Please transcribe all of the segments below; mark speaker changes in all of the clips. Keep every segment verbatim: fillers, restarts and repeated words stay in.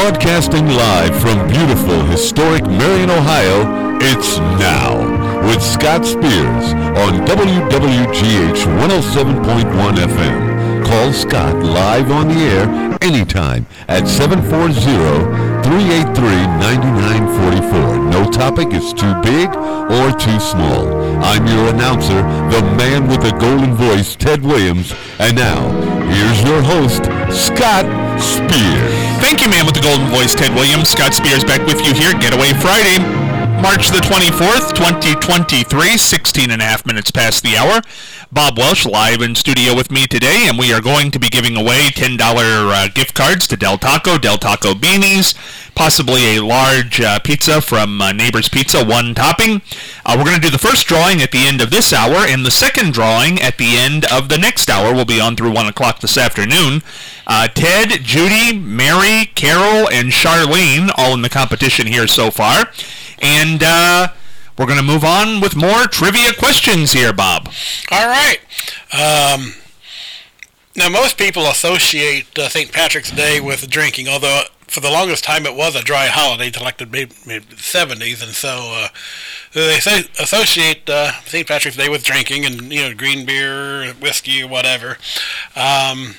Speaker 1: Broadcasting live from beautiful, historic Marion, Ohio, it's Now with Scott Spears on W W G H one oh seven point one F M. Call Scott live on the air anytime at seven four zero, three eight three, nine nine four four. No topic is too big or too small. I'm your announcer, the man with the golden voice, Ted Williams. And now, here's your host, Scott Spears.
Speaker 2: Thank you, man with the golden voice, Ted Williams. Scott Spears back with you here. Getaway Friday, March the twenty-fourth, twenty twenty-three, sixteen and a half minutes past the hour. Bob Welsh live in studio with me today, and we are going to be giving away ten dollars uh, gift cards to Del Taco, Del Taco Beanies, possibly a large uh, pizza from uh, Neighbor's Pizza, one topping. Uh, we're going to do the first drawing at the end of this hour, and the second drawing at the end of the next hour. Will be on through one o'clock this afternoon. Uh, Ted, Judy, Mary, Carol, and Charlene all in the competition here so far. And uh, we're going to move on with more trivia questions here, Bob.
Speaker 3: All right. Um, now, most people associate uh, Saint Patrick's Day with drinking, although for the longest time it was a dry holiday until like the maybe, maybe the seventies, and so uh, they say, associate uh, Saint Patrick's Day with drinking and, you know, green beer, whiskey, or whatever. Um,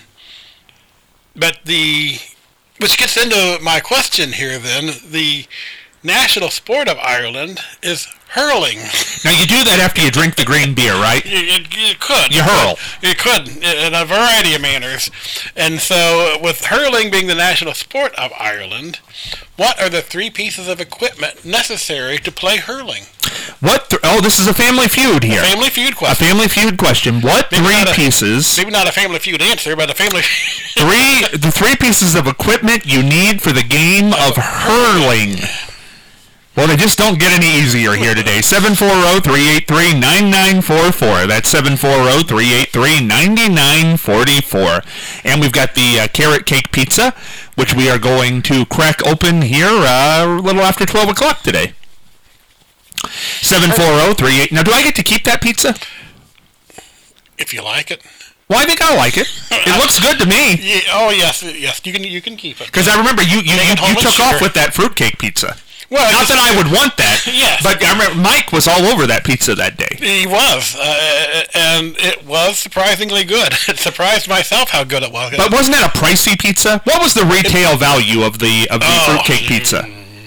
Speaker 3: but the, which gets into my question here then, the national sport of Ireland is hurling.
Speaker 2: Now, you do that after you drink the green beer, right?
Speaker 3: You, you, you could.
Speaker 2: You hurl.
Speaker 3: You could, in a variety of manners. And so, with hurling being the national sport of Ireland, what are the three pieces of equipment necessary to play hurling?
Speaker 2: What? Th- oh, this is a Family Feud here.
Speaker 3: A Family Feud question.
Speaker 2: A Family Feud question. What
Speaker 3: maybe
Speaker 2: three
Speaker 3: a,
Speaker 2: pieces?
Speaker 3: Maybe not a Family Feud answer, but a Family...
Speaker 2: three, the three pieces of equipment you need for the game of hurling. Well, they just don't get any easier here today. seven four zero, three eight three, nine nine four four. That's seven four zero, three eight three, nine nine four four. And we've got the uh, carrot cake pizza, which we are going to crack open here uh, a little after twelve o'clock today. seven four zero, three eight... Now, do I get to keep that pizza?
Speaker 3: If you like it.
Speaker 2: Well, I think I like it. It looks good to me.
Speaker 3: Yeah, oh, yes, yes, you can you can keep it.
Speaker 2: Because I remember you, you, you, you took
Speaker 3: sugar.
Speaker 2: off with that fruitcake pizza.
Speaker 3: Well,
Speaker 2: not that I would want that,
Speaker 3: yes.
Speaker 2: But I remember Mike was all over that pizza that day.
Speaker 3: He was, uh, and it was surprisingly good. It surprised myself how good it was.
Speaker 2: But wasn't that a pricey pizza? What was the retail it, value of the of the
Speaker 3: oh,
Speaker 2: fruitcake pizza?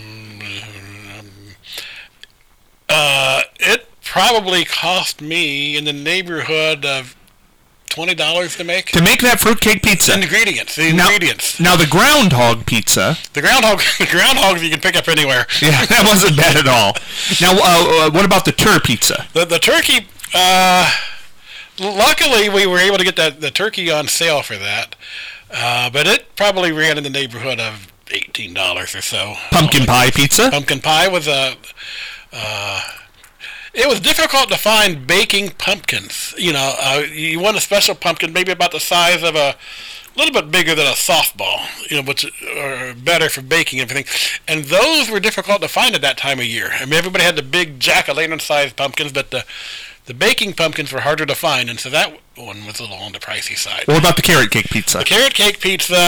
Speaker 3: Uh, it probably cost me in the neighborhood of twenty dollars to make.
Speaker 2: To make that fruitcake pizza.
Speaker 3: The ingredients. The
Speaker 2: now,
Speaker 3: ingredients.
Speaker 2: Now, the groundhog pizza.
Speaker 3: The groundhog, the groundhogs you can pick up anywhere.
Speaker 2: Yeah, that wasn't bad at all. Now, uh, uh, what about the tur pizza?
Speaker 3: The the turkey. Uh, luckily, we were able to get that the turkey on sale for that, uh, but it probably ran in the neighborhood of eighteen dollars or so.
Speaker 2: Pumpkin pie pizza.
Speaker 3: Pumpkin pie was a. Uh, It was difficult to find baking pumpkins. You know, uh, you want a special pumpkin, maybe about the size of a, a little bit bigger than a softball, you know, which are better for baking and everything. And those were difficult to find at that time of year. I mean, everybody had the big jack-o'-lantern-sized pumpkins, but the the baking pumpkins were harder to find, and so that one was a little on the pricey side.
Speaker 2: What about the carrot cake pizza?
Speaker 3: The carrot cake pizza,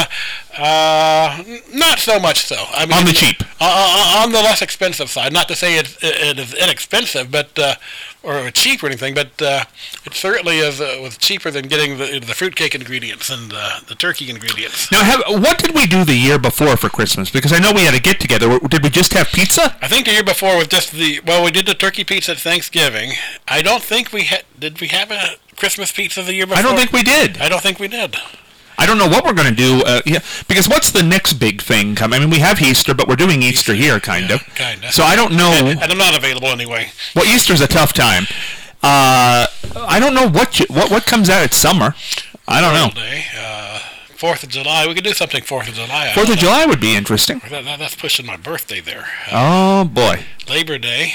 Speaker 3: uh, not so much so. I mean,
Speaker 2: on the cheap.
Speaker 3: Uh, on the less expensive side. Not to say it, it is inexpensive, but uh, or cheap or anything, but uh, it certainly is uh, was cheaper than getting the the fruitcake ingredients and uh, the turkey ingredients.
Speaker 2: Now, have, what did we do the year before for Christmas? Because I know we had a get together. Did we just have pizza?
Speaker 3: I think the year before was just the well, we did the turkey pizza at Thanksgiving. I don't think we had. Did we have a Christmas pizza the year before?
Speaker 2: I don't think we did.
Speaker 3: I don't think we did.
Speaker 2: I don't know what we're going to do. Uh, yeah, because what's the next big thing coming? I mean, we have Easter, but we're doing Easter here, kind
Speaker 3: yeah,
Speaker 2: of.
Speaker 3: Kind of.
Speaker 2: So I don't know.
Speaker 3: And, and I'm not available anyway.
Speaker 2: Well, Easter's a tough time. Uh, I don't know what you, what what comes out at summer. I don't know.
Speaker 3: Day, uh, Fourth of July. We could do something Fourth of July.
Speaker 2: Fourth of July would be interesting.
Speaker 3: That, that, that's pushing my birthday there.
Speaker 2: Uh, oh boy.
Speaker 3: Labor Day.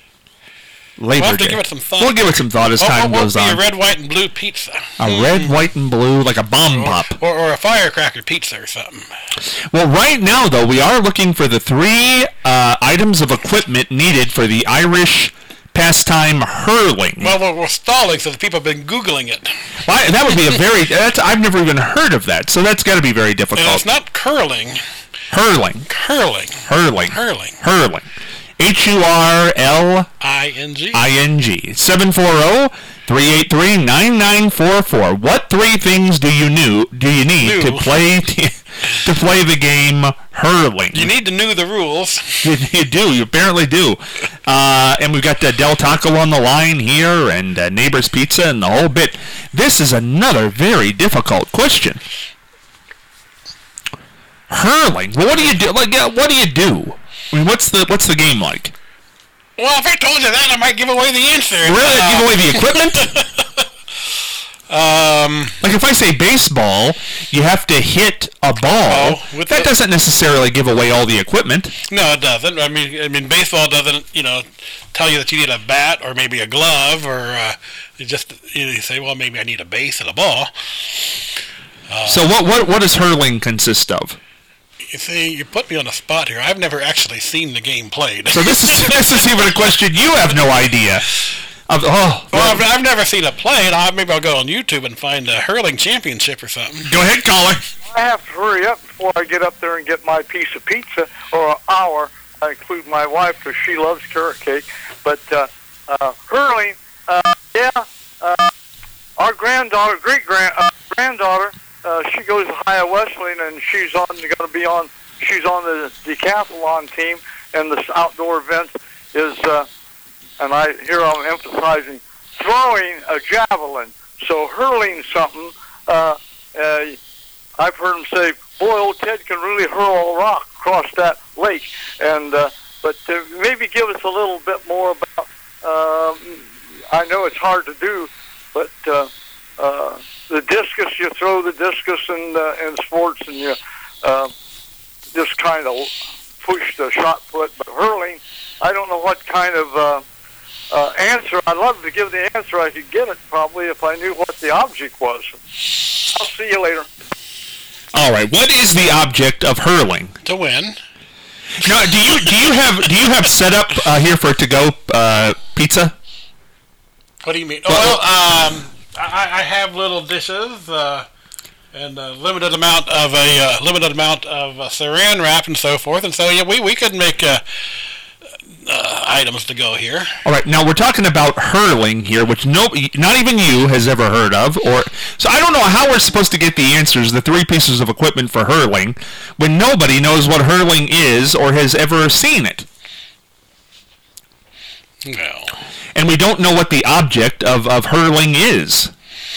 Speaker 2: Labor
Speaker 3: we'll have
Speaker 2: Day.
Speaker 3: to give it some thought.
Speaker 2: We'll give it some thought as
Speaker 3: what,
Speaker 2: time
Speaker 3: what,
Speaker 2: goes
Speaker 3: what
Speaker 2: on.
Speaker 3: What would be a red, white, and blue pizza?
Speaker 2: A mm. red, white, and blue, like a bomb
Speaker 3: or,
Speaker 2: pop.
Speaker 3: Or, or a firecracker pizza or something.
Speaker 2: Well, right now, though, we are looking for the three uh, items of equipment needed for the Irish pastime hurling.
Speaker 3: Well, we're, we're stalling, so the people have been Googling it.
Speaker 2: Well, I, that would be a very... That's, I've never even heard of that, so that's got to be very difficult.
Speaker 3: And it's not curling.
Speaker 2: Hurling.
Speaker 3: Hurling.
Speaker 2: Hurling.
Speaker 3: Hurling.
Speaker 2: Hurling. H U R L
Speaker 3: I N G.
Speaker 2: I N G. seven four zero, three eight three, nine nine four four. What three things do you knew do you need
Speaker 3: New.
Speaker 2: to play to play the game hurling?
Speaker 3: You need to know the rules.
Speaker 2: You, you do. You apparently do. Uh, and we've got uh, Del Taco on the line here, and uh, Neighbor's Pizza, and the whole bit. This is another very difficult question. Hurling. Well, what do you do? Like, uh, what do you do? I mean, what's the what's the game like?
Speaker 3: Well, if I told you that, I might give away the answer.
Speaker 2: Really?
Speaker 3: Uh,
Speaker 2: Give away the equipment?
Speaker 3: Um,
Speaker 2: Like, if I say baseball, you have to hit a ball.
Speaker 3: Oh, with
Speaker 2: that
Speaker 3: the-
Speaker 2: doesn't necessarily give away all the equipment.
Speaker 3: no, it doesn't. I mean, I mean, baseball doesn't, you know, tell you that you need a bat or maybe a glove, or uh, you just you, know, you say, well, maybe I need a base and a ball.
Speaker 2: So what, what what does hurling consist of?
Speaker 3: You see, you put me on the spot here. I've never actually seen the game played.
Speaker 2: So this is this is even a question you have no idea of. Oh,
Speaker 3: Well, I've, I've never seen it played. I, maybe I'll go on YouTube and find a hurling championship or something.
Speaker 2: go ahead, caller.
Speaker 4: I have to hurry up before I get up there and get my piece of pizza, or an hour. I include my wife because she loves carrot cake. But uh, uh, hurling, uh, yeah, uh, our granddaughter, great grand uh, granddaughter, uh, she goes to Ohio Wesleyan, and she's on going to be on. She's on the decathlon team, and this outdoor event is. Uh, and I here I'm emphasizing throwing a javelin. So hurling something. Uh, uh, I've heard him say, "Boy, old Ted can really hurl a rock across that lake." And uh, but uh, maybe give us a little bit more about. Um, I know it's hard to do, but uh, uh, the discus, you throw the discus in uh, in sports, and you uh, just kind of push the shot put. But hurling, I don't know what kind of uh, uh, answer. I'd love to give the answer. I could get it probably if I knew what the object was. I'll see you later.
Speaker 2: All right. What is the object of hurling?
Speaker 3: To win.
Speaker 2: Now, do you do you have do you have set up uh, here for to go uh, pizza?
Speaker 3: What do you mean? Oh, well, um, I, I have little dishes uh, and a limited amount of a uh, limited amount of uh, saran wrap and so forth, and so yeah, we we could make uh, uh, items to go here.
Speaker 2: All right. Now we're talking about hurling here, which no, not even you has ever heard of, or so I don't know how we're supposed to get the answers, the three pieces of equipment for hurling, when nobody knows what hurling is or has ever seen it.
Speaker 3: No.
Speaker 2: And we don't know what the object of, of hurling is.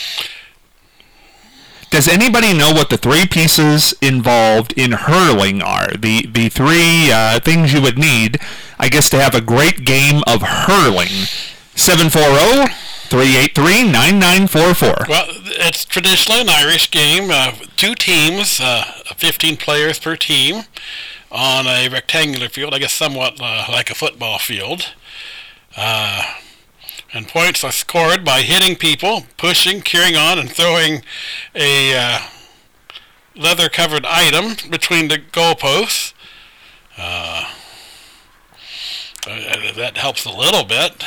Speaker 2: Does anybody know what the three pieces involved in hurling are? The the three uh, things you would need, I guess, to have a great game of hurling. seven four zero, three eight three, nine nine four four.
Speaker 3: Well, it's traditionally an Irish game. Uh, two teams, uh, fifteen players per team, on a rectangular field, I guess somewhat uh, like a football field. Uh, and points are scored by hitting people, pushing, carrying on, and throwing a uh, leather-covered item between the goalposts. Uh, uh, that helps a little bit.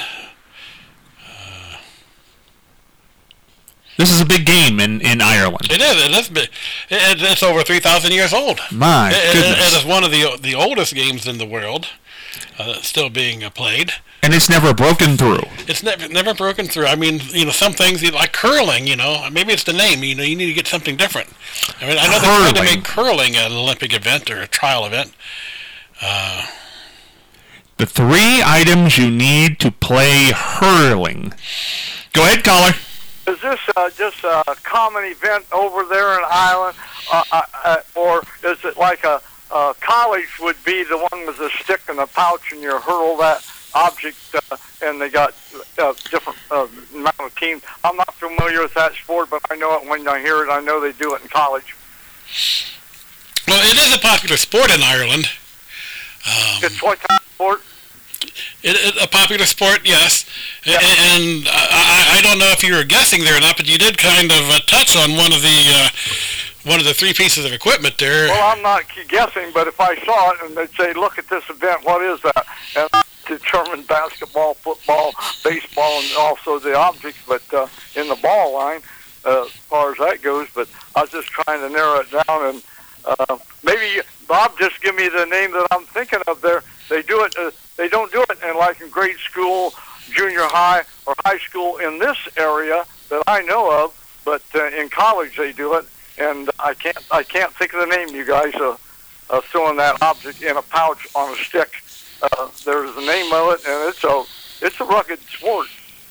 Speaker 2: This is a big game in, in Ireland.
Speaker 3: It is. It is big. It, it's over three thousand years old.
Speaker 2: My
Speaker 3: it,
Speaker 2: goodness.
Speaker 3: It is one of the the oldest games in the world, uh, still being uh, played.
Speaker 2: And it's never broken through.
Speaker 3: It's never never broken through. I mean, you know, some things like curling. You know, maybe it's the name. You know, you need to get something different. I mean, I know they're trying to make curling an Olympic event or a trial event. Uh,
Speaker 2: the three items you need to play hurling. Go ahead, caller.
Speaker 4: Is this uh, just a common event over there in Ireland, uh, uh, uh, or is it like a uh, college would be the one with the stick and the pouch, and you hurl that object, uh, and they got uh, different uh, amount of teams? I'm not familiar with that sport, but I know it when I hear it. I know they do it in college.
Speaker 3: well, it is a popular sport in Ireland. Um,
Speaker 4: It's what kind of sport?
Speaker 3: It, it, a popular sport, yes.
Speaker 4: Yeah.
Speaker 3: And, and I, I don't know if you were guessing there or not, but you did kind of uh, touch on one of the uh, one of the three pieces of equipment there.
Speaker 4: Well, I'm not guessing, but if I saw it and they'd say, "Look at this event, what is that?" and I determined basketball, football, baseball, and also the objects, but uh, in the ball line, uh, as far as that goes. But I was just trying to narrow it down, and uh, maybe Bob, just give me the name that I'm thinking of there. They do it. Uh, they don't do it in like in grade school, junior high, or high school in this area that I know of. But uh, in college they do it, and I can't. I can't think of the name. You guys uh, uh, throwing that object in a pouch on a stick. Uh, there's the name of it, and it's a it's a rugged sport.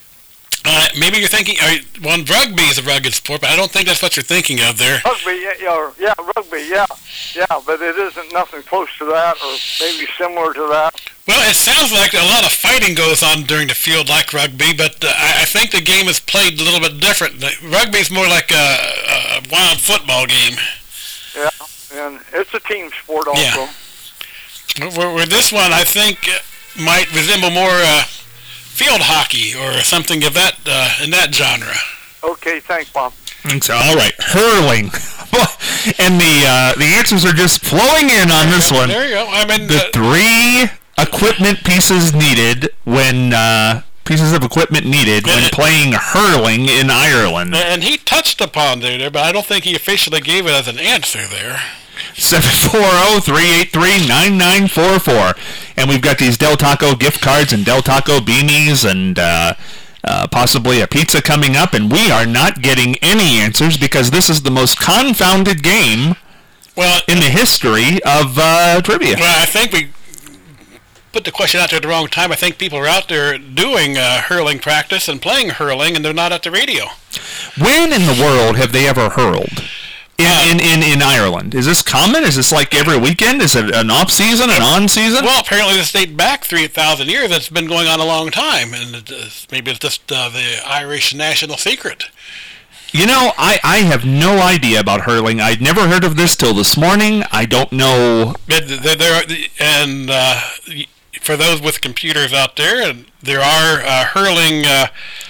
Speaker 3: Uh, maybe you're thinking, uh, well, rugby is a rugged sport, but I don't think that's what you're thinking of there.
Speaker 4: Rugby, yeah, yeah, yeah, rugby, yeah, yeah, but it isn't nothing close to that, or maybe similar to that.
Speaker 3: Well, it sounds like a lot of fighting goes on during the field like rugby, but uh, I, I think the game is played a little bit different. Rugby is more like a, a wild football game.
Speaker 4: Yeah, and it's a team sport also.
Speaker 3: Yeah. Where, where this one, I think, uh, might resemble more uh, field hockey or something of that uh, in that genre.
Speaker 4: Okay, thanks, Bob.
Speaker 2: Thanks. All right, hurling, and the uh, the answers are just flowing in on this one.
Speaker 3: There you go. I mean,
Speaker 2: the uh, three equipment pieces needed when uh, pieces of equipment needed when it, playing hurling in Ireland.
Speaker 3: And he touched upon there, there, but I don't think he officially gave it as an answer there.
Speaker 2: seven four zero, three eight three, nine nine four four. And we've got these Del Taco gift cards and Del Taco beanies and uh, uh, possibly a pizza coming up. And we are not getting any answers because this is the most confounded game well, in the history of uh, trivia.
Speaker 3: Well, I think we put the question out there at the wrong time. I think people are out there doing uh, hurling practice and playing hurling, and they're not at the radio.
Speaker 2: When in the world have they ever hurled? In, in, in, in Ireland. Is this common? Is this like every weekend? Is it an off-season, an on-season?
Speaker 3: Well, apparently this date back three thousand years. It's been going on a long time, and it's, maybe it's just uh, the Irish national secret.
Speaker 2: You know, I, I have no idea about hurling. I'd never heard of this till this morning. I don't know.
Speaker 3: There, there, and uh, for those with computers out there, there are uh, hurling uh,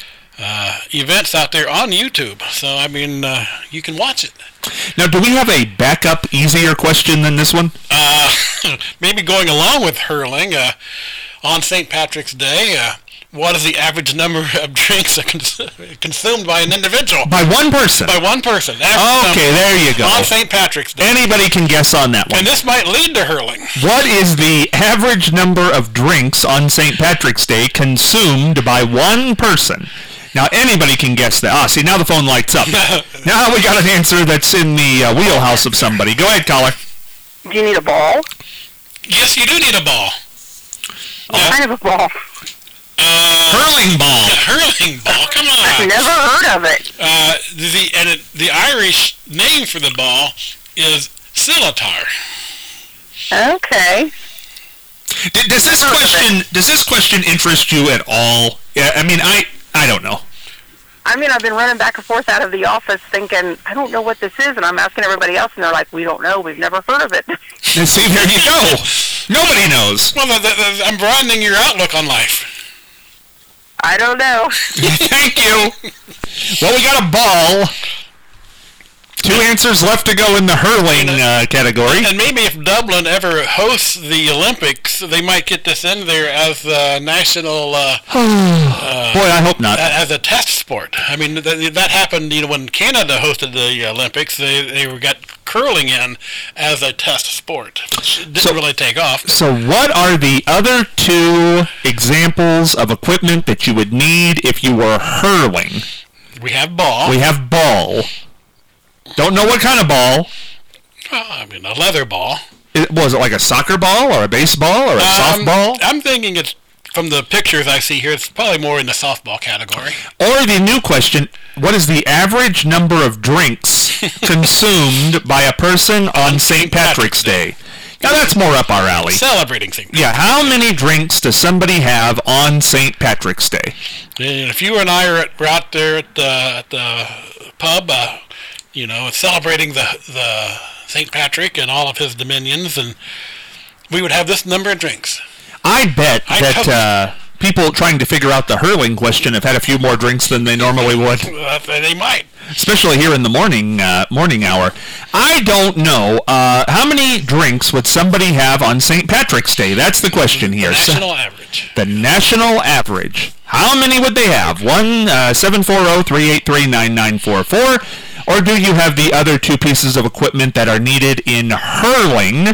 Speaker 3: uh, events out there on YouTube. So, I mean, uh, you can watch it.
Speaker 2: Now, do we have a backup, easier question than this one?
Speaker 3: Uh, maybe going along with hurling, uh, on Saint Patrick's Day, uh, what is the average number of drinks cons- consumed by an individual?
Speaker 2: By one person?
Speaker 3: By one person.
Speaker 2: Okay, there you go.
Speaker 3: On Saint Patrick's Day.
Speaker 2: Anybody can guess on that one.
Speaker 3: And this might lead to hurling.
Speaker 2: What is the average number of drinks on Saint Patrick's Day consumed by one person? Now, anybody can guess that. Ah, see, now the phone lights up. Now we got an answer that's in the uh, wheelhouse of somebody. Go ahead, caller.
Speaker 5: Do you need a ball?
Speaker 3: Yes, you do need a ball.
Speaker 5: What uh, kind of a ball?
Speaker 3: Uh,
Speaker 2: hurling ball.
Speaker 3: Hurling ball, come on.
Speaker 5: I've never heard of it.
Speaker 3: Uh, the, and it, the Irish name for the ball is Scimitar.
Speaker 5: Okay.
Speaker 2: Does this question, does this question interest you at all? Yeah, I mean, I... I don't know.
Speaker 5: I mean, I've been running back and forth out of the office thinking, I don't know what this is, and I'm asking everybody else, and they're like, we don't know, we've never heard of it.
Speaker 2: And see, there you go. Nobody knows.
Speaker 3: Well, the, the, the, I'm broadening your outlook on life.
Speaker 5: I don't know.
Speaker 2: Thank you. Well, we got a ball. Two answers left to go in the hurling uh, category.
Speaker 3: And maybe if Dublin ever hosts the Olympics, they might get this in there as a national... Uh, uh,
Speaker 2: Boy, I hope not.
Speaker 3: As a test sport. I mean, that, that happened, you know, when Canada hosted the Olympics. They they got curling in as a test sport, which didn't so, really take off.
Speaker 2: So what are the other two examples of equipment that you would need if you were hurling?
Speaker 3: We have ball.
Speaker 2: We have ball. Don't know what kind of ball.
Speaker 3: Well, I mean, a leather ball.
Speaker 2: It, was it like a soccer ball or a baseball or a um, softball?
Speaker 3: I'm thinking it's, from the pictures I see here, it's probably more in the softball category.
Speaker 2: Or the new question, what is the average number of drinks consumed by a person on Saint Patrick's Day? Now, that's more up our alley.
Speaker 3: Celebrating Saint Patrick's
Speaker 2: Yeah, how many drinks does somebody have on Saint Patrick's Day?
Speaker 3: And if you and I are at, were out there at the, at the pub... Uh, you know, celebrating the the Saint Patrick and all of his dominions, and we would have this number of drinks.
Speaker 2: I bet I that uh, people trying to figure out the hurling question have had a few more drinks than they normally would.
Speaker 3: Uh, they might.
Speaker 2: Especially here in the morning uh, morning hour. I don't know. Uh, how many drinks would somebody have on Saint Patrick's Day? That's the question here.
Speaker 3: The national
Speaker 2: so,
Speaker 3: average.
Speaker 2: The national average. How many would they have? One, uh, seven four zero, three eight three, nine nine four four. Or do you have the other two pieces of equipment that are needed in hurling?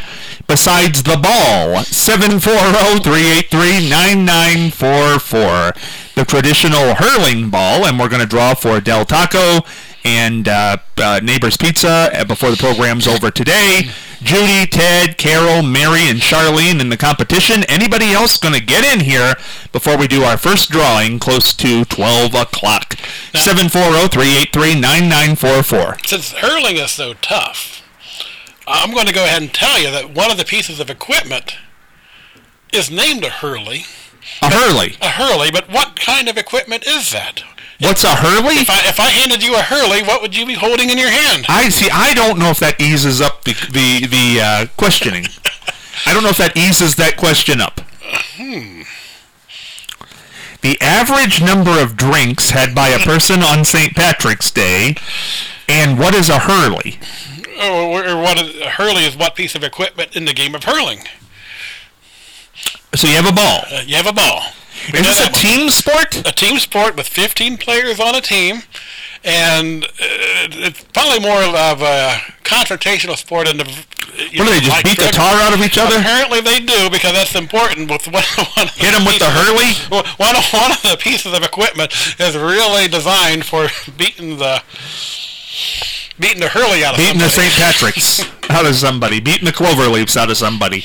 Speaker 2: besides the ball? seven four zero, three eight three, nine nine four four. The traditional hurling ball, and we're going to draw for Del Taco and uh, uh, Neighbor's Pizza before the program's over today. Judy, Ted, Carol, Mary, and Charlene in the competition. Anybody else going to get in here before we do our first drawing close to twelve o'clock? seven four zero, three eight three, nine nine four four.
Speaker 3: Since hurling is so tough, I'm going to go ahead and tell you that one of the pieces of equipment is named a hurley.
Speaker 2: A hurley?
Speaker 3: A hurley, but what kind of equipment is that?
Speaker 2: What's a hurley?
Speaker 3: If I, if I handed you a hurley, what would you be holding in your hand?
Speaker 2: I see. I don't know if that eases up the the, the uh, questioning. I don't know if that eases that question up.
Speaker 3: Hmm.
Speaker 2: The average number of drinks had by a person on Saint Patrick's Day, and what is a hurley?
Speaker 3: Or, or what is, a hurley is what piece of equipment in the game of hurling?
Speaker 2: So you have a ball.
Speaker 3: Uh, you have a ball.
Speaker 2: Is this a team sport?
Speaker 3: A team sport with fifteen players on a team, and uh, it's probably more of a confrontational sport. In the,
Speaker 2: what do they, just like beat the tar out of each other?
Speaker 3: Apparently they do, because that's important. With one, one
Speaker 2: Hit them with the hurley?
Speaker 3: One, one of the pieces of equipment is really designed for beating the beating the hurley out of
Speaker 2: beating
Speaker 3: somebody.
Speaker 2: Beating the Saint Patrick's out of somebody. Beating the clover leaves out of somebody.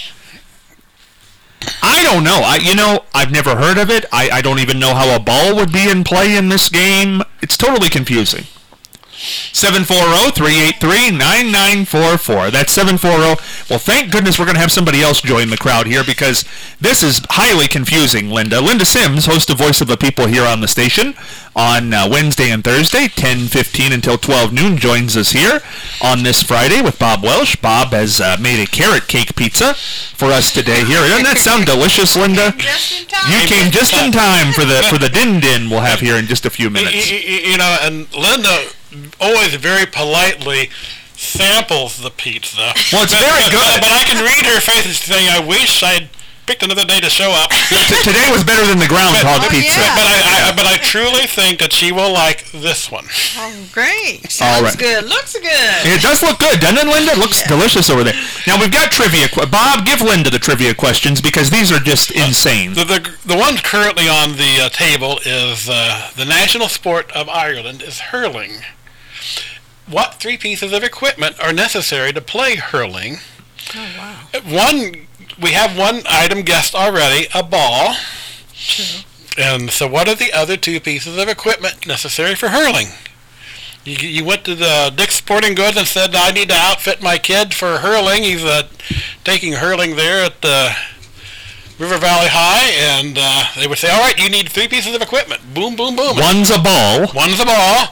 Speaker 2: I don't know. I, you know, I've never heard of it. I, I don't even know how a ball would be in play in this game. It's totally confusing. seven four zero, three eight three, nine nine four four. That's seven four zero. Well, thank goodness we're going to have somebody else join the crowd here, because this is highly confusing, Linda. Linda Sims, host of Voice of the People here on the station on uh, Wednesday and Thursday, ten fifteen until twelve noon, joins us here on this Friday with Bob Welsh. Bob has uh, made a carrot cake pizza for us today here. Doesn't that sound delicious, Linda?
Speaker 6: Just in time.
Speaker 2: You came just in time for the for the din din we'll have here in just a few minutes.
Speaker 3: You, you, you know, and Linda always very politely samples the pizza.
Speaker 2: Well, it's very good.
Speaker 3: But I can read her face saying, I wish I'd picked another day to show up.
Speaker 2: T- today was better than the groundhog
Speaker 6: Oh,
Speaker 2: pizza.
Speaker 6: yeah.
Speaker 3: But I, I, but I truly think that she will like this one.
Speaker 6: Oh, great. Sounds
Speaker 2: All right.
Speaker 6: good. Looks good.
Speaker 2: It does look good, doesn't it, Linda? It looks
Speaker 6: Yeah.
Speaker 2: delicious over there. Now, we've got trivia. Qu- Bob, give Linda the trivia questions, because these are just insane.
Speaker 3: The, the, the one currently on the uh, table is uh, the national sport of Ireland is hurling. What three pieces of equipment are necessary to play hurling?
Speaker 6: Oh, wow.
Speaker 3: One, we have one item guessed already, a ball.
Speaker 6: True.
Speaker 3: And so what are the other two pieces of equipment necessary for hurling? You, you went to the Dick's Sporting Goods and said, I need to outfit my kid for hurling. He's uh, taking hurling there at the River Valley High, and uh, they would say, all right, you need three pieces of equipment. Boom, boom, boom.
Speaker 2: One's a ball.
Speaker 3: One's a ball.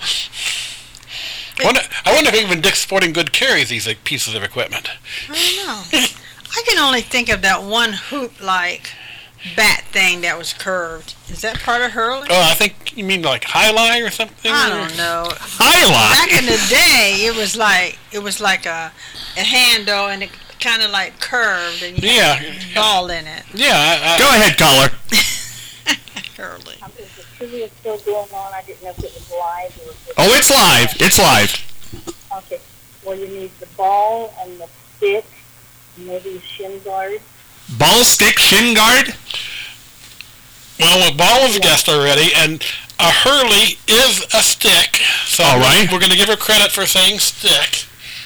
Speaker 3: I wonder, I wonder if even Dick's Sporting Goods carries these like, pieces of equipment.
Speaker 6: I don't know. I can only think of that one hoop-like bat thing that was curved. Is that part of hurling?
Speaker 3: Oh, I think you mean like highlight or something?
Speaker 6: I don't know.
Speaker 2: Highlight.
Speaker 6: Back in the day, it was like it was like a a handle, and it kind of like curved, and you
Speaker 3: Yeah.
Speaker 6: had a ball in it.
Speaker 3: Yeah. I, I,
Speaker 2: Go ahead, caller.
Speaker 6: Hurling.
Speaker 7: Um, is the trivia still going on? I didn't know if it was live or if it
Speaker 2: Oh, it's live. It's live.
Speaker 7: Okay. Well, you need the ball and the stick, maybe a shin guard.
Speaker 2: Ball, stick, shin guard.
Speaker 3: Well, a ball was guessed already, and a hurley is a stick. So
Speaker 2: All right.
Speaker 3: we're going to give her credit for saying stick.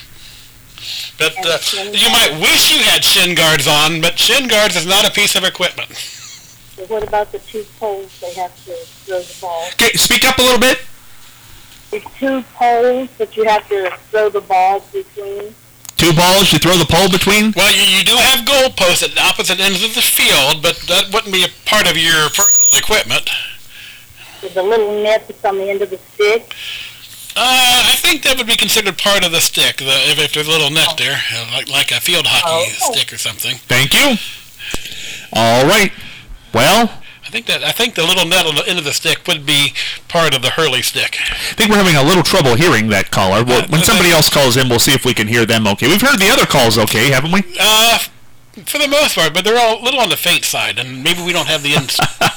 Speaker 3: But
Speaker 7: And
Speaker 3: uh,
Speaker 7: shin
Speaker 3: you might wish you had shin guards on, but shin guards is not a piece of equipment.
Speaker 7: So what about the two poles they have to throw the ball?
Speaker 2: Okay, speak up a little bit.
Speaker 7: There's two poles that you have to throw the ball between.
Speaker 2: Two balls, you throw the pole between.
Speaker 3: Well, you, you do have goalposts at opposite ends of the field, but that wouldn't be a part of your personal equipment.
Speaker 7: With the little net that's on the end of the stick.
Speaker 3: Uh, I think that would be considered part of the stick, the, if, if there's a little net there, uh, like, like a field hockey
Speaker 7: Oh.
Speaker 3: stick or something.
Speaker 2: Thank you. All right. Well,
Speaker 3: I think that I think the little net on the end of the stick would be part of the hurley stick.
Speaker 2: I think we're having a little trouble hearing that caller. Well, when somebody else calls in, we'll see if we can hear them okay. We've heard the other calls okay, haven't we?
Speaker 3: Uh, for the most part, but they're all a little on the faint side, and maybe we don't have the ins-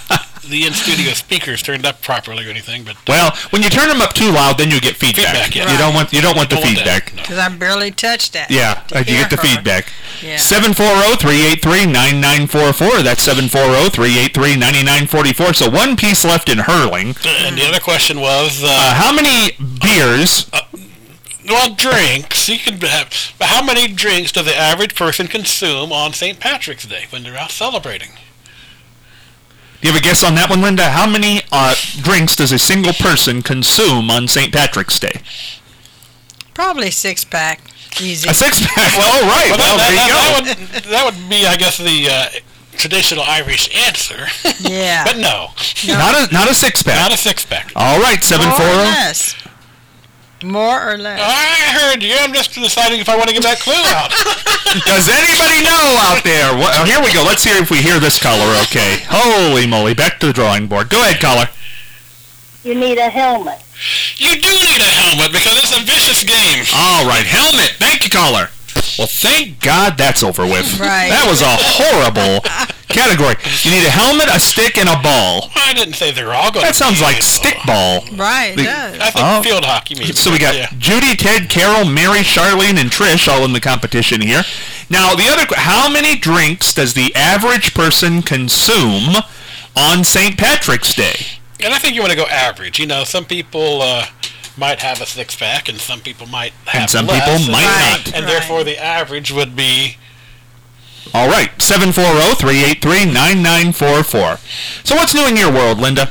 Speaker 3: the in-studio speakers turned up properly or anything, but uh,
Speaker 2: Well, when you turn them up too loud, then you get feedback.
Speaker 3: Feedback, yeah.
Speaker 2: You don't want you don't want the
Speaker 3: Don't want
Speaker 2: feedback.
Speaker 3: that, no.
Speaker 6: Because I barely touched that.
Speaker 2: Yeah,
Speaker 6: to
Speaker 2: uh, you
Speaker 6: hear
Speaker 2: get the
Speaker 6: her.
Speaker 2: feedback.
Speaker 6: Yeah.
Speaker 2: seven four zero, three eight three, nine nine four four. That's seven four zero, three eight three, nine nine four four. So one piece left in hurling.
Speaker 3: And the other question was, uh,
Speaker 2: Uh, how many beers?
Speaker 3: well, drinks. You can have, but how many drinks does the average person consume on Saint Patrick's Day when they're out celebrating?
Speaker 2: Do you have a guess on that one, Linda? How many uh, drinks does a single person consume on Saint Patrick's Day?
Speaker 6: Probably six pack. Easy.
Speaker 2: A six-pack. Well, all right.
Speaker 3: Well,
Speaker 2: Well,
Speaker 3: that,
Speaker 2: there you
Speaker 3: that,
Speaker 2: go.
Speaker 3: that, would, that would be, I guess, the uh, traditional Irish answer.
Speaker 6: Yeah.
Speaker 3: But no,
Speaker 2: Not a not a six-pack.
Speaker 3: not a six-pack.
Speaker 2: All right, seven
Speaker 6: More
Speaker 2: four
Speaker 6: or
Speaker 2: zero.
Speaker 6: less. More or less.
Speaker 3: I heard you. I'm just deciding if I want to give that clue out.
Speaker 2: Does anybody know out there? What, oh, here we go. Let's see if we hear this caller. Okay. Holy moly! Back to the drawing board. Go ahead, caller.
Speaker 7: You need a helmet.
Speaker 3: You do need a helmet because it's a vicious game.
Speaker 2: All right, helmet. Thank you, caller. Well, thank God that's over with.
Speaker 6: Right.
Speaker 2: That was a horrible category. You need a helmet, a stick, and a ball.
Speaker 3: I didn't say they're all going
Speaker 2: That
Speaker 3: to
Speaker 2: sounds
Speaker 3: be
Speaker 2: like
Speaker 3: able-
Speaker 2: stick ball.
Speaker 6: Right, it
Speaker 2: The-
Speaker 6: does.
Speaker 3: I think
Speaker 2: Oh.
Speaker 3: field hockey maybe.
Speaker 2: So we got
Speaker 3: Yeah.
Speaker 2: Judy, Ted, Carol, Mary, Charlene, and Trish all in the competition here. Now, the other, how many drinks does the average person consume on Saint Patrick's Day?
Speaker 3: And I think you want to go average. You know, some people uh, might have a six-pack, and some people might have
Speaker 2: And some
Speaker 3: less,
Speaker 2: people
Speaker 3: and-
Speaker 2: might
Speaker 6: Right.
Speaker 2: not.
Speaker 3: And
Speaker 6: Right.
Speaker 3: therefore, the average would be...
Speaker 2: All right, seven four zero, three eight three, nine nine four four. So what's new in your world, Linda?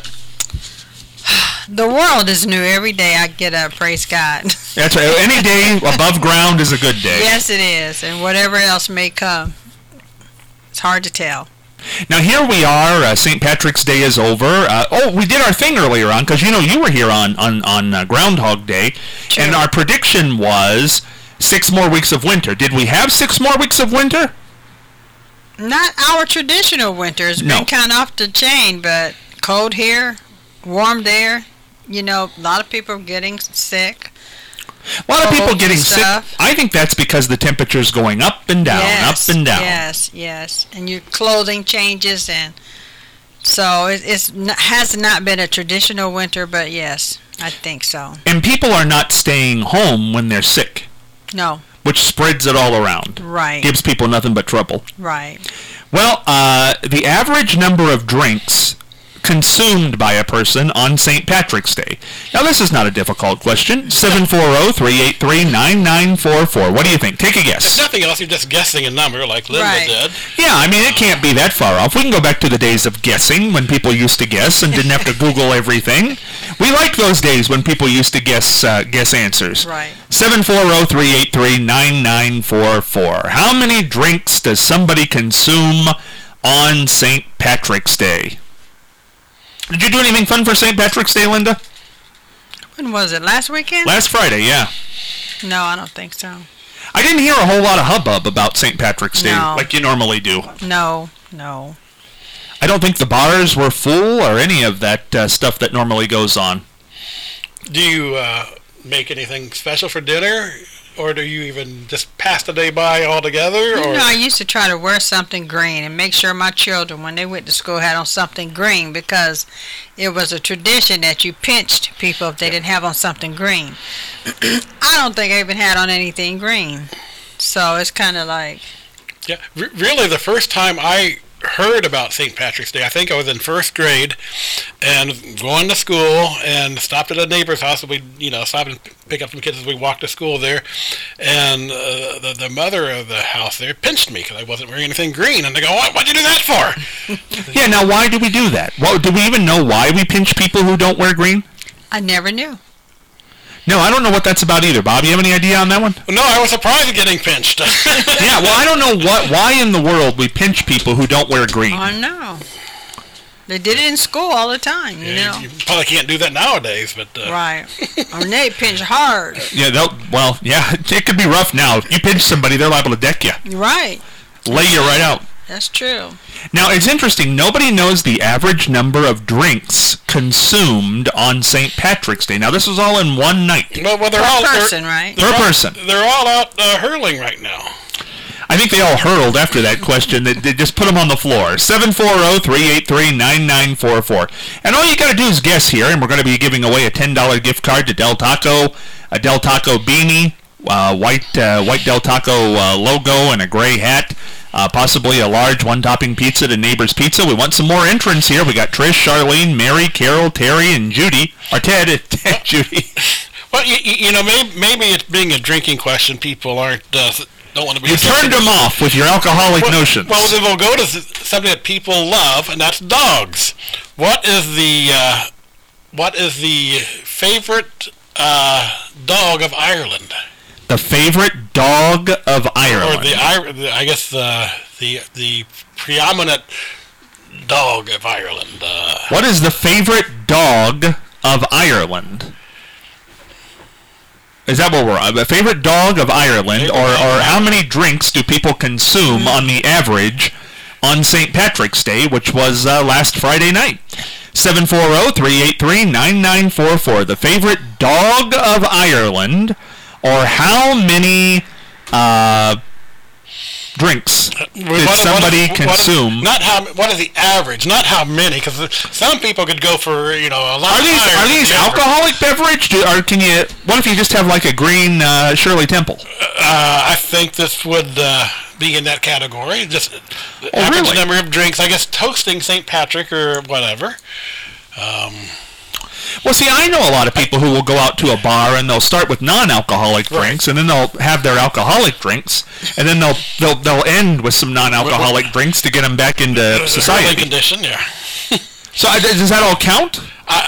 Speaker 6: The world is new every day I get up, praise God.
Speaker 2: That's right. Any day above ground is a good day.
Speaker 6: Yes, it is. And whatever else may come. It's hard to tell.
Speaker 2: Now here we are. Uh, Saint Patrick's Day is over. Uh, oh, we did our thing earlier on because you know you were here on on on uh, Groundhog Day,
Speaker 6: True.
Speaker 2: and our prediction was six more weeks of winter. Did we have six more weeks of winter?
Speaker 6: Not our traditional winter. It's
Speaker 2: No.
Speaker 6: been kind of off the chain, but cold here, warm there. You know, a lot of people are getting sick.
Speaker 2: A lot of people
Speaker 6: Cold
Speaker 2: getting
Speaker 6: stuff.
Speaker 2: sick. I think that's because the temperature's going up and down,
Speaker 6: yes,
Speaker 2: up and down.
Speaker 6: Yes, yes. And your clothing changes, and so it it's, n- has not been a traditional winter, but yes, I think so.
Speaker 2: And people are not staying home when they're sick,
Speaker 6: No,
Speaker 2: which spreads it all around.
Speaker 6: right,
Speaker 2: Gives people nothing but trouble.
Speaker 6: right.
Speaker 2: Well, uh, the average number of drinks consumed by a person on Saint Patrick's Day. Now, this is not a difficult question. seven four zero, three eight three, nine nine four four. What do you think? Take a guess.
Speaker 3: Nothing else, you're just guessing a number like Linda
Speaker 6: Right.
Speaker 3: did.
Speaker 2: Yeah, I mean, it can't be that far off. We can go back to the days of guessing when people used to guess and didn't have to Google everything. We like those days when people used to guess uh, guess answers.
Speaker 6: Right.
Speaker 2: seven four zero, three eight three, nine nine four four. How many drinks does somebody consume on Saint Patrick's Day? Did you do anything fun for Saint Patrick's Day, Linda?
Speaker 6: When was it? Last weekend?
Speaker 2: Last Friday, yeah.
Speaker 6: No, I don't think so.
Speaker 2: I didn't hear a whole lot of hubbub about Saint Patrick's Day
Speaker 6: No.
Speaker 2: like you normally do.
Speaker 6: No, no.
Speaker 2: I don't think the bars were full or any of that uh, stuff that normally goes on.
Speaker 3: Do you uh, make anything special for dinner? Or do you even just pass the day by altogether?
Speaker 6: You
Speaker 3: Or
Speaker 6: know, I used to try to wear something green and make sure my children, when they went to school, had on something green because it was a tradition that you pinched people if they didn't have on something green. I don't think I even had on anything green. So it's kind of like,
Speaker 3: Yeah, re- really, the first time I heard about Saint Patrick's Day, I think I was in first grade, and going to school, and stopped at a neighbor's house, and we, you know, stopped and pick up some kids as we walked to school there, and uh, the the mother of the house there pinched me because I wasn't wearing anything green, and they go, what, what'd you do that for?
Speaker 2: Yeah, now why do we do that? Well, do we even know why we pinch people who don't wear green?
Speaker 6: I never knew.
Speaker 2: No, I don't know what that's about either. Bob, you have any idea on that one?
Speaker 3: No, I was surprised at getting pinched.
Speaker 2: Yeah, well, I don't know what why in the world we pinch people who don't wear green.
Speaker 6: I know. They did it in school all the time, you know.
Speaker 3: You probably can't do that nowadays, but uh,
Speaker 6: Right. Or they pinch hard.
Speaker 2: Yeah, they'll, well, yeah, it could be rough now. You pinch somebody, they're liable to deck you.
Speaker 6: Right.
Speaker 2: Lay you right out.
Speaker 6: That's true.
Speaker 2: Now, it's interesting. Nobody knows the average number of drinks consumed on Saint Patrick's Day. Now, this was all in one night.
Speaker 3: well, well, they're
Speaker 6: Per
Speaker 3: all they're-
Speaker 6: person, right?
Speaker 2: Per person.
Speaker 3: They're all out uh, hurling right now.
Speaker 2: I I think they all hurled after that question. They, they just put them on the floor. seven four zero, three eight three, nine nine four four. And all you got to do is guess here, and we're going to be giving away a ten dollar gift card to Del Taco, a Del Taco beanie, uh, white uh, white Del Taco uh, logo, and a gray hat. Uh, possibly a large one-topping pizza to Neighbor's Pizza. We want some more entrants here. We got Trish, Charlene, Mary, Carol, Terry, and Judy. Or Ted, Ted Judy.
Speaker 3: Well, you, you know, maybe, maybe it's being a drinking question. People aren't uh, don't want to be.
Speaker 2: You turned them off with your alcoholic
Speaker 3: well,
Speaker 2: notions.
Speaker 3: Well, then we'll go to something that people love, and that's dogs. What is the uh, what is the favorite uh, dog of Ireland?
Speaker 2: The favorite dog of Ireland,
Speaker 3: or the, the I guess the the the preeminent dog of Ireland. Uh,
Speaker 2: what is the favorite dog of Ireland? Is that what we're on? The favorite dog of Ireland, or, or how many drinks do people consume on the average on Saint Patrick's Day, which was uh, last Friday night? seven four zero, three eight three, nine nine four four. The favorite dog of Ireland, or how many uh, drinks did
Speaker 3: what,
Speaker 2: somebody
Speaker 3: what,
Speaker 2: consume?
Speaker 3: What, not how. What is the average? Not how many, because some people could go for you know a lot.
Speaker 2: Are these
Speaker 3: higher
Speaker 2: are these
Speaker 3: than
Speaker 2: alcoholic beverage? Do, or can you? What if you just have like a green uh, Shirley Temple?
Speaker 3: Uh, I think this would uh, be in that category. Just the
Speaker 2: oh,
Speaker 3: average
Speaker 2: really?
Speaker 3: number of drinks. I guess toasting Saint Patrick or whatever. Um,
Speaker 2: Well, see, I know a lot of people who will go out to a bar and they'll start with non-alcoholic
Speaker 3: right.
Speaker 2: drinks, and then they'll have their alcoholic drinks, and then they'll they'll they'll end with some non-alcoholic drinks to get them back into society.
Speaker 3: Early condition, yeah.
Speaker 2: So uh, does that all count?
Speaker 3: Uh,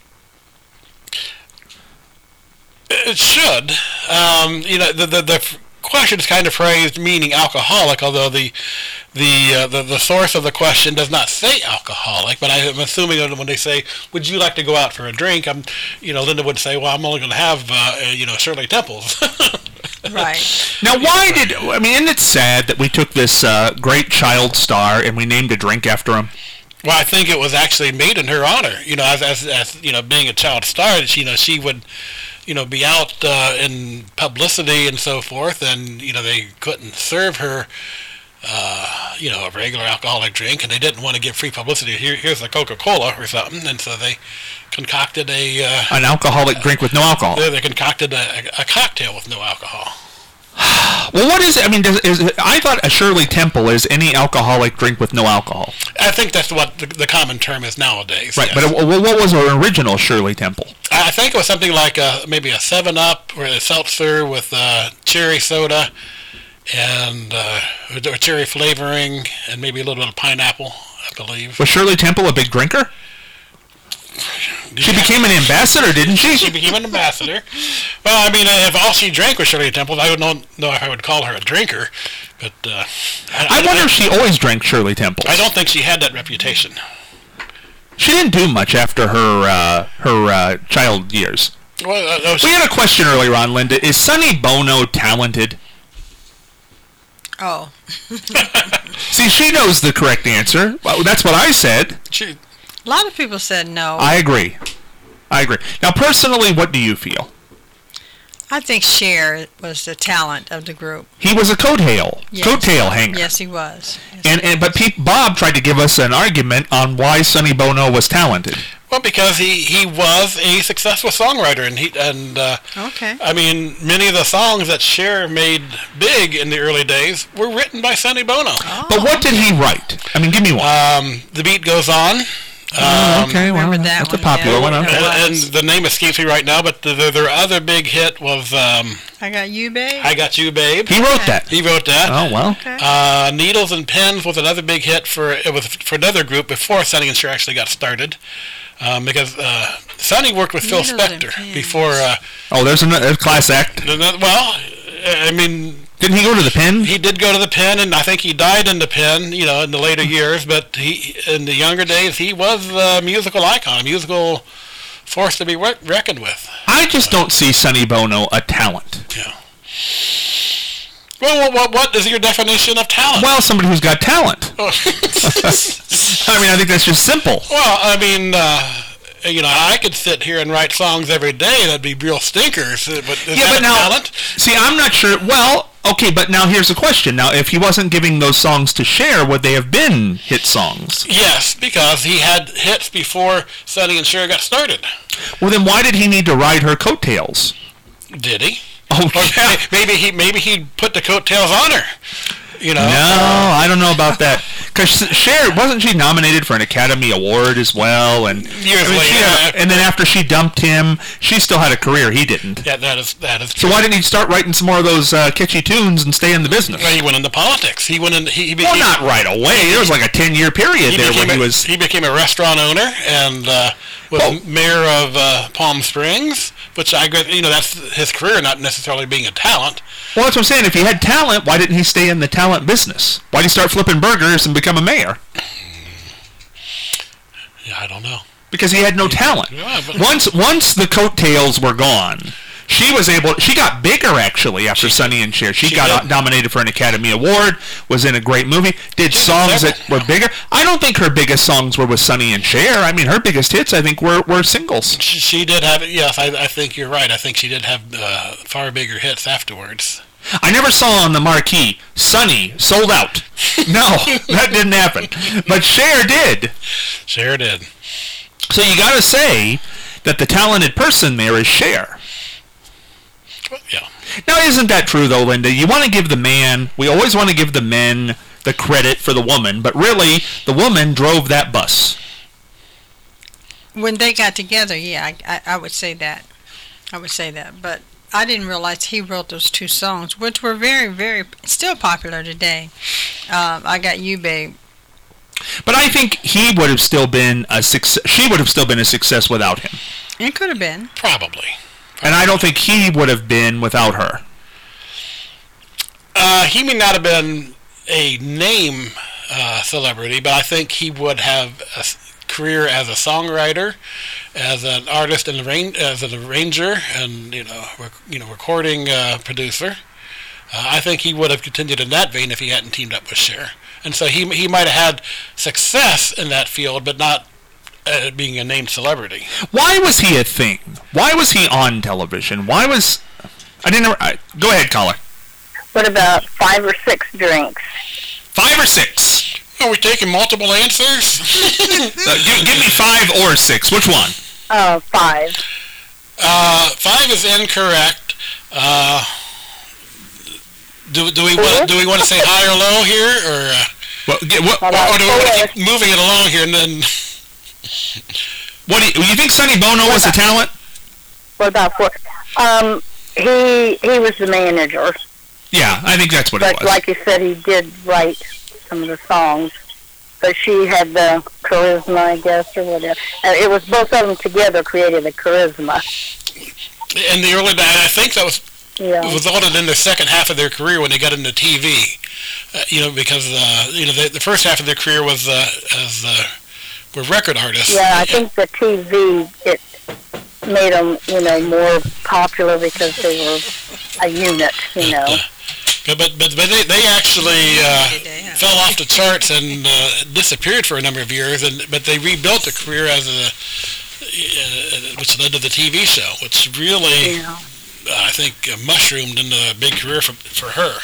Speaker 3: it should. Um, you know, the the the question is kind of phrased meaning alcoholic, although the the, uh, the the source of the question does not say alcoholic. But I'm assuming that when they say, "Would you like to go out for a drink?" I'm, you know, Linda would say, "Well, I'm only going to have, uh, you know, Shirley Temples."
Speaker 6: Right.
Speaker 2: Now, why did I mean? Isn't it sad that we took this uh, great child star and we named a drink after him?
Speaker 3: Well, I think it was actually made in her honor. You know, as as, as you know, being a child star, she, you know, she would, you know, be out uh, in publicity and so forth, and you know, they couldn't serve her, uh, you know, a regular alcoholic drink, and they didn't want to give free publicity. Here, here's a Coca-Cola or something, and so they concocted a uh,
Speaker 2: an alcoholic drink with no alcohol.
Speaker 3: They, they concocted a, a cocktail with no alcohol.
Speaker 2: Well, what is it? I mean, does, is, I thought a Shirley Temple is any alcoholic drink with no alcohol.
Speaker 3: I think that's what the, the common term is nowadays.
Speaker 2: Right,
Speaker 3: yes.
Speaker 2: but it, what was our original Shirley Temple?
Speaker 3: I think it was something like a, maybe a seven up or a seltzer with uh, cherry soda and uh, or cherry flavoring and maybe a little bit of pineapple, I believe.
Speaker 2: Was Shirley Temple a big drinker? She became an ambassador, didn't she?
Speaker 3: She became an ambassador. Well, I mean, if all she drank was Shirley Temple, I would not know if I would call her a drinker. But uh, I,
Speaker 2: I wonder
Speaker 3: I,
Speaker 2: if she always drank Shirley Temples.
Speaker 3: I don't think she had that reputation.
Speaker 2: She didn't do much after her uh, her uh, child years.
Speaker 3: Well, uh, was,
Speaker 2: we had a question earlier on, Linda. Is Sonny Bono talented?
Speaker 6: Oh.
Speaker 2: See, she knows the correct answer. Well, that's what I said.
Speaker 3: She,
Speaker 6: A lot of people said no.
Speaker 2: I agree. I agree. Now, personally, what do you feel?
Speaker 6: I think Cher was the talent of the group.
Speaker 2: He was a coattail,
Speaker 6: Yes.
Speaker 2: coattail hanger.
Speaker 6: Yes, he was. Yes,
Speaker 2: And,
Speaker 6: he
Speaker 2: and
Speaker 6: was.
Speaker 2: but Pete, Bob tried to give us an argument on why Sonny Bono was talented.
Speaker 3: well, because he, he was a successful songwriter, and he and uh,
Speaker 6: Okay.
Speaker 3: I mean, many of the songs that Cher made big in the early days were written by Sonny Bono.
Speaker 6: Oh.
Speaker 2: But what did he write? I mean, give me one.
Speaker 3: Um, The Beat Goes On.
Speaker 2: Oh,
Speaker 3: Um,
Speaker 2: okay, well,
Speaker 6: remember that
Speaker 2: that's a
Speaker 6: one,
Speaker 2: popular
Speaker 6: yeah.
Speaker 2: one. Okay.
Speaker 3: And, and the name escapes me right now, but the, the, their other big hit was um,
Speaker 6: I Got You, Babe.
Speaker 3: I Got You, Babe.
Speaker 2: He wrote that.
Speaker 3: He wrote that.
Speaker 2: Oh, well.
Speaker 6: Okay.
Speaker 3: Uh, Needles and Pens was another big hit for it was for another group before Sonny and Cher actually got started, um, because uh, Sonny worked with Phil
Speaker 6: Needles and
Speaker 3: Spector
Speaker 6: Pens.
Speaker 3: before. Uh,
Speaker 2: Oh, there's another class act.
Speaker 3: well, I mean,
Speaker 2: Didn't he go to the Pen?
Speaker 3: he did go to the Pen, and I think he died in the Pen, you know, in the later years. But he, in the younger days, he was a musical icon, a musical force to be re- reckoned with.
Speaker 2: I just don't see Sonny Bono a talent.
Speaker 3: Yeah. Well, what, what is your definition of talent?
Speaker 2: Well, somebody who's got talent.
Speaker 3: well,
Speaker 2: I mean, I think that's just simple.
Speaker 3: I mean, uh, you know, I could sit here and write songs every day that'd be real stinkers. But is
Speaker 2: Yeah,
Speaker 3: that
Speaker 2: but now,
Speaker 3: talent?
Speaker 2: see, I'm not sure. Well, Okay, but now here's a question. Now, if he wasn't giving those songs to Cher, would they have been hit songs?
Speaker 3: Yes, because he had hits before Sonny and Cher got started.
Speaker 2: Well, then why did he need to ride her coattails?
Speaker 3: Did he?
Speaker 2: Oh,
Speaker 3: Or
Speaker 2: yeah.
Speaker 3: may- maybe he maybe he put the coattails on her. You know.
Speaker 2: No, I don't know about that. Because Cher, wasn't she nominated for an Academy Award as well? And
Speaker 3: Years
Speaker 2: I mean, she
Speaker 3: later.
Speaker 2: had a- and then after she dumped him, she still had a career. He didn't.
Speaker 3: Yeah, that is that is
Speaker 2: So
Speaker 3: true.
Speaker 2: why didn't he start writing some more of those uh, catchy tunes and stay in the business?
Speaker 3: Well, he went into politics. He went in. He, he became.
Speaker 2: Well, not right away. There was like a ten-year period
Speaker 3: He
Speaker 2: there
Speaker 3: became,
Speaker 2: when he
Speaker 3: a,
Speaker 2: was...
Speaker 3: he became a restaurant owner and uh, was
Speaker 2: Oh.
Speaker 3: mayor of uh, Palm Springs, which I guess, you know, that's his career, not necessarily being a talent.
Speaker 2: Well, that's what I'm saying. If he had talent, why didn't he stay in the talent business? Why did he start flipping burgers and become a mayor?
Speaker 3: Yeah, I don't know.
Speaker 2: Because he had no talent.
Speaker 3: Yeah, but-
Speaker 2: Once once the coattails were gone, she was able... She got bigger, actually, after Sonny and Cher. She,
Speaker 3: She
Speaker 2: got
Speaker 3: did.
Speaker 2: nominated for an Academy Award, was in a great movie, did songs that
Speaker 3: several.
Speaker 2: were bigger. I don't think her biggest songs were with Sonny and Cher. I mean, her biggest hits, I think, were, were singles.
Speaker 3: She, she did have, yes, I, I think you're right. I think she did have uh, far bigger hits afterwards.
Speaker 2: I never saw on the marquee, Sonny, sold out. No, that didn't happen. But Cher did.
Speaker 3: Cher did.
Speaker 2: So you got to say that the talented person there is Cher.
Speaker 3: Well, yeah.
Speaker 2: Now, isn't that true, though, Linda? You want to give the man, we always want to give the men the credit for the woman, but really, the woman drove that bus.
Speaker 6: When they got together, yeah, I, I, I would say that. I would say that. But I didn't realize he wrote those two songs, which were very, very, still popular today. Um, I Got You, Babe.
Speaker 2: But I think he would have still been a success, she would have still been a success without him.
Speaker 6: It could have been.
Speaker 3: Probably.
Speaker 2: And I don't think he would have been without her.
Speaker 3: Uh, he may not have been a name uh, celebrity, but I think he would have a s- career as a songwriter, as an artist and arran- as an arranger, and you know, rec- you know, recording uh, producer. Uh, I think he would have continued in that vein if he hadn't teamed up with Cher. And so he he might have had success in that field, but not uh, being a named celebrity.
Speaker 2: Why was he a thing? Why was he on television? Why was... I didn't... I, go ahead, caller.
Speaker 5: What about five or six drinks?
Speaker 2: Five or six?
Speaker 3: Are we taking multiple answers?
Speaker 2: Uh, give, give me five or six. Which one?
Speaker 5: Uh, five.
Speaker 3: Uh, five is incorrect. Uh, do do we want do we want to say high or low here, or uh,
Speaker 2: Well, get, what,
Speaker 5: How
Speaker 3: or,
Speaker 5: about
Speaker 3: or do we want to
Speaker 5: four?
Speaker 3: keep moving it along here and then?
Speaker 2: what do you, you think Sonny Bono was a talent?
Speaker 5: What about four? Um, he he was the manager,
Speaker 2: Yeah, I think that's what it
Speaker 5: but
Speaker 2: was.
Speaker 5: like you said, he did write some of the songs. But she had the charisma, I guess, or whatever. Uh, it was both of them together created the charisma.
Speaker 3: In the early days, I think that was
Speaker 5: Yeah.
Speaker 3: resulted in the second half of their career when they got into T V. Uh, you know, because uh, you know the, the first half of their career was uh, as uh, were record artists.
Speaker 5: Yeah, I think the T V it made them, you know, more popular because they were a unit, you know.
Speaker 3: But but but, but they they actually uh,
Speaker 6: Did they have-
Speaker 3: fell off the charts and uh, disappeared for a number of years. And but they rebuilt a career as a uh, which led to the T V show, which really
Speaker 5: Yeah.
Speaker 3: uh, I think uh, mushroomed into a big career for for her.